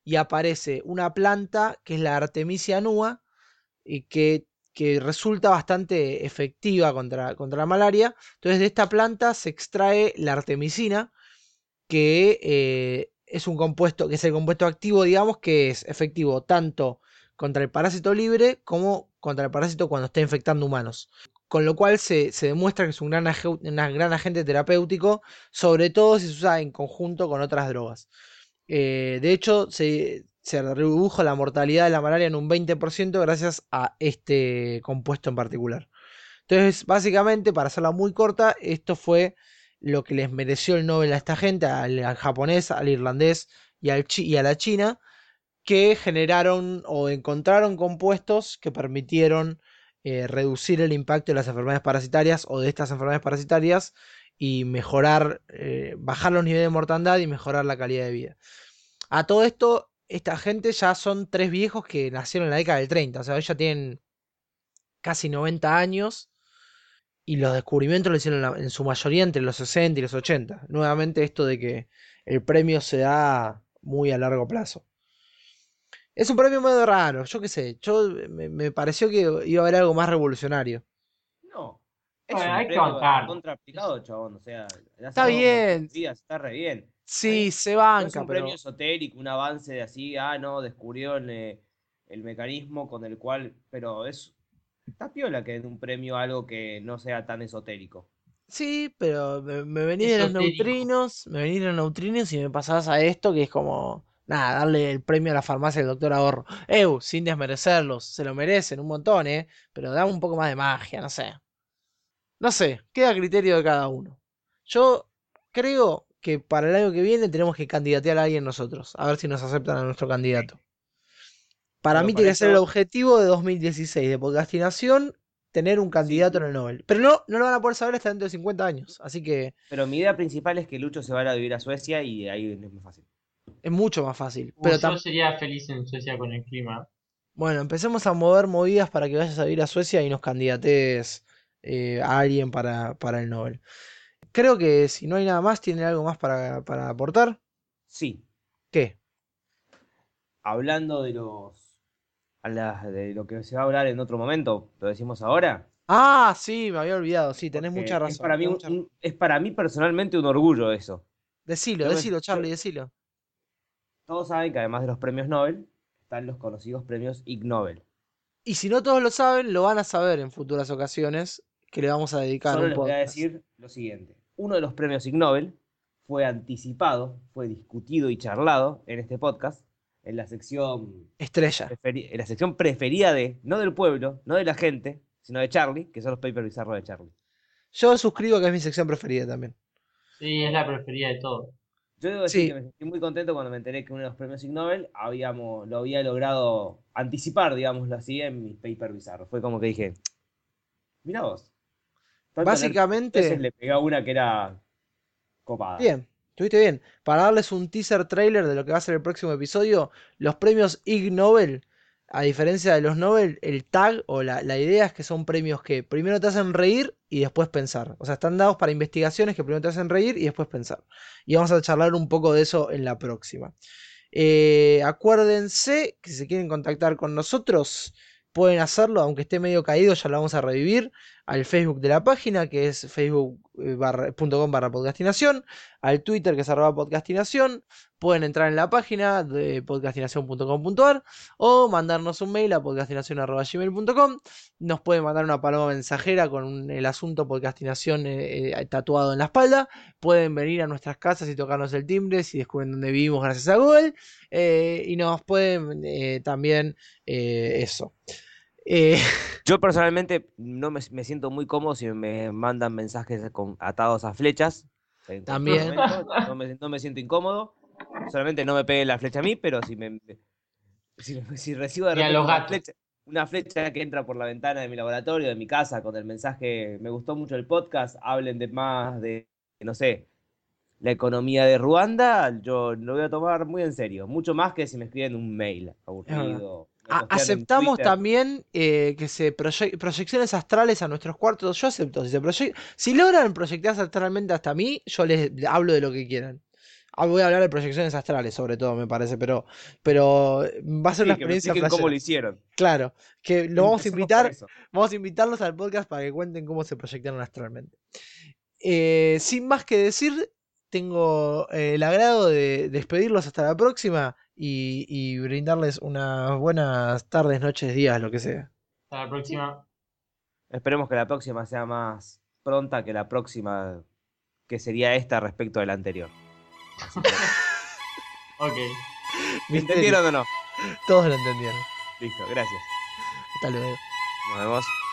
y aparece una planta que es la Artemisia annua y que resulta bastante efectiva contra la malaria. Entonces de esta planta se extrae la artemisina, que es un compuesto, que es el compuesto activo, digamos, que es efectivo tanto contra el parásito libre como contra el parásito cuando está infectando humanos. Con lo cual se demuestra que es un gran agente terapéutico, sobre todo si se usa en conjunto con otras drogas. De hecho, se redujo la mortalidad de la malaria en un 20% gracias a este compuesto en particular. Entonces, básicamente, para hacerla muy corta, esto fue lo que les mereció el Nobel a esta gente, al japonés, al irlandés y a la china, que generaron o encontraron compuestos que permitieron reducir el impacto de las enfermedades parasitarias o de estas enfermedades parasitarias y mejorar, bajar los niveles de mortandad y mejorar la calidad de vida. A todo esto, esta gente ya son 3 viejos que nacieron en la década del 30, o sea, ellos ya tienen casi 90 años y los descubrimientos lo hicieron en su mayoría entre los 60 y los 80. Nuevamente esto de que el premio se da muy a largo plazo. Es un premio medio raro, yo qué sé, me pareció que iba a haber algo más revolucionario. No, es Bueno, un hay que premio bancarlo. contraaplicado, chabón. O sea, le hace Está un montón de bien, días, está re bien. sí, se No es banca, un premio pero esotérico, un avance de así, no, descubrió el mecanismo con el cual. Pero está piola que den un premio a algo que no sea tan esotérico. sí, pero me venís de los Esotérico. neutrinos, me venís de los neutrinos y me pasás a esto que es como, nada, darle el premio a la farmacia del doctor Ahorro. Sin desmerecerlos, se lo merecen un montón, pero dame un poco más de magia, no sé. No sé, queda a criterio de cada uno. Yo creo que para el año que viene tenemos que candidatear a alguien nosotros, a ver si nos aceptan a nuestro candidato. Para Bueno, mí para tiene que ser el eso, objetivo de 2016 de podcastinación tener un sí. candidato en el Nobel. Pero no lo van a poder saber hasta dentro de 50 años. Así que Pero mi idea principal es que Lucho se vaya a vivir a Suecia y ahí es más fácil. es mucho más fácil. Pero Yo sería feliz en Suecia con el clima. bueno, empecemos a mover movidas para que vayas a ir a Suecia y nos candidates a alguien para el Nobel. Creo que si no hay nada más, ¿tiene algo más para aportar? Sí, ¿Qué? hablando de lo que se va a hablar en otro momento, lo decimos ahora. Ah, sí, me había olvidado. Sí, tenés mucha Porque es razón. para mí, es para mí personalmente un orgullo eso. Decilo, Yo me- decilo, yo- Charlie, decilo. Todos saben que además de los premios Nobel, están los conocidos premios Ig Nobel. Y si no todos lo saben, lo van a saber en futuras ocasiones que le vamos a dedicar Solo un les voy a podcast. decir lo siguiente. Uno de los premios Ig Nobel fue anticipado, fue discutido y charlado en este podcast, en la sección, Estrella. en la sección preferida no del pueblo, no de la gente, sino de Charlie, que son los papers bizarros de Charlie. Yo suscribo que es mi sección preferida también. Sí, es la preferida de todos. Yo debo decir que Sí, me sentí muy contento cuando me enteré que uno de los premios Ig Nobel lo había logrado anticipar, digámoslo así, en mis papers bizarros. Fue como que dije, mira vos, tanto leer veces básicamente, le pegué a una que era copada. bien, estuviste bien. Para darles un teaser trailer de lo que va a ser el próximo episodio, los premios Ig Nobel, a diferencia de los Nobel, el tag o la idea es que son premios que primero te hacen reír y después pensar. O sea, están dados para investigaciones que primero te hacen reír y después pensar. Y vamos a charlar un poco de eso en la próxima. Acuérdense que si se quieren contactar con nosotros, pueden hacerlo, aunque esté medio caído, ya lo vamos a revivir. Al Facebook de la página, que es facebook.com/podcastinación, al Twitter, que es @podcastinación. Pueden entrar en la página de podcastinación.com.ar o mandarnos un mail a podcastinación@gmail.com. Nos pueden mandar una paloma mensajera con el asunto podcastinación tatuado en la espalda. Pueden venir a nuestras casas y tocarnos el timbre si descubren dónde vivimos gracias a Google. Y nos pueden también eso. Eh, Yo personalmente no me siento muy cómodo si me mandan mensajes atados a flechas en cualquier también. momento. No me siento incómodo. Solamente no me pegue la flecha a mí, pero si recibo de Ni a repente los gatos. una flecha que entra por la ventana de mi laboratorio, de mi casa, con el mensaje, me gustó mucho el podcast, hablen de más de, no sé, la economía de Ruanda, yo lo voy a tomar muy en serio. Mucho más que si me escriben un mail Es verdad. aburrido, me postean en Aceptamos Twitter. también que se proyecciones astrales a nuestros cuartos. Yo acepto. Si logran proyectarse astralmente hasta mí, yo les hablo de lo que quieran. Voy a hablar de proyecciones astrales, sobre todo, me parece, pero va a ser una Sí, que me experiencia expliquen cómo flashera. lo hicieron. Claro, que lo vamos a Empecemos por invitar, eso. vamos a invitarlos al podcast para que cuenten cómo se proyectaron astralmente. Sin más que decir, tengo el agrado de despedirlos hasta la próxima y brindarles unas buenas tardes, noches, días, lo que sea. Hasta la próxima. Esperemos que la próxima sea más pronta que la próxima, que sería esta respecto de la anterior. Así que, Ok. Misterio. ¿entendieron o no? Todos lo entendieron. Listo, gracias. Hasta luego. Nos vemos.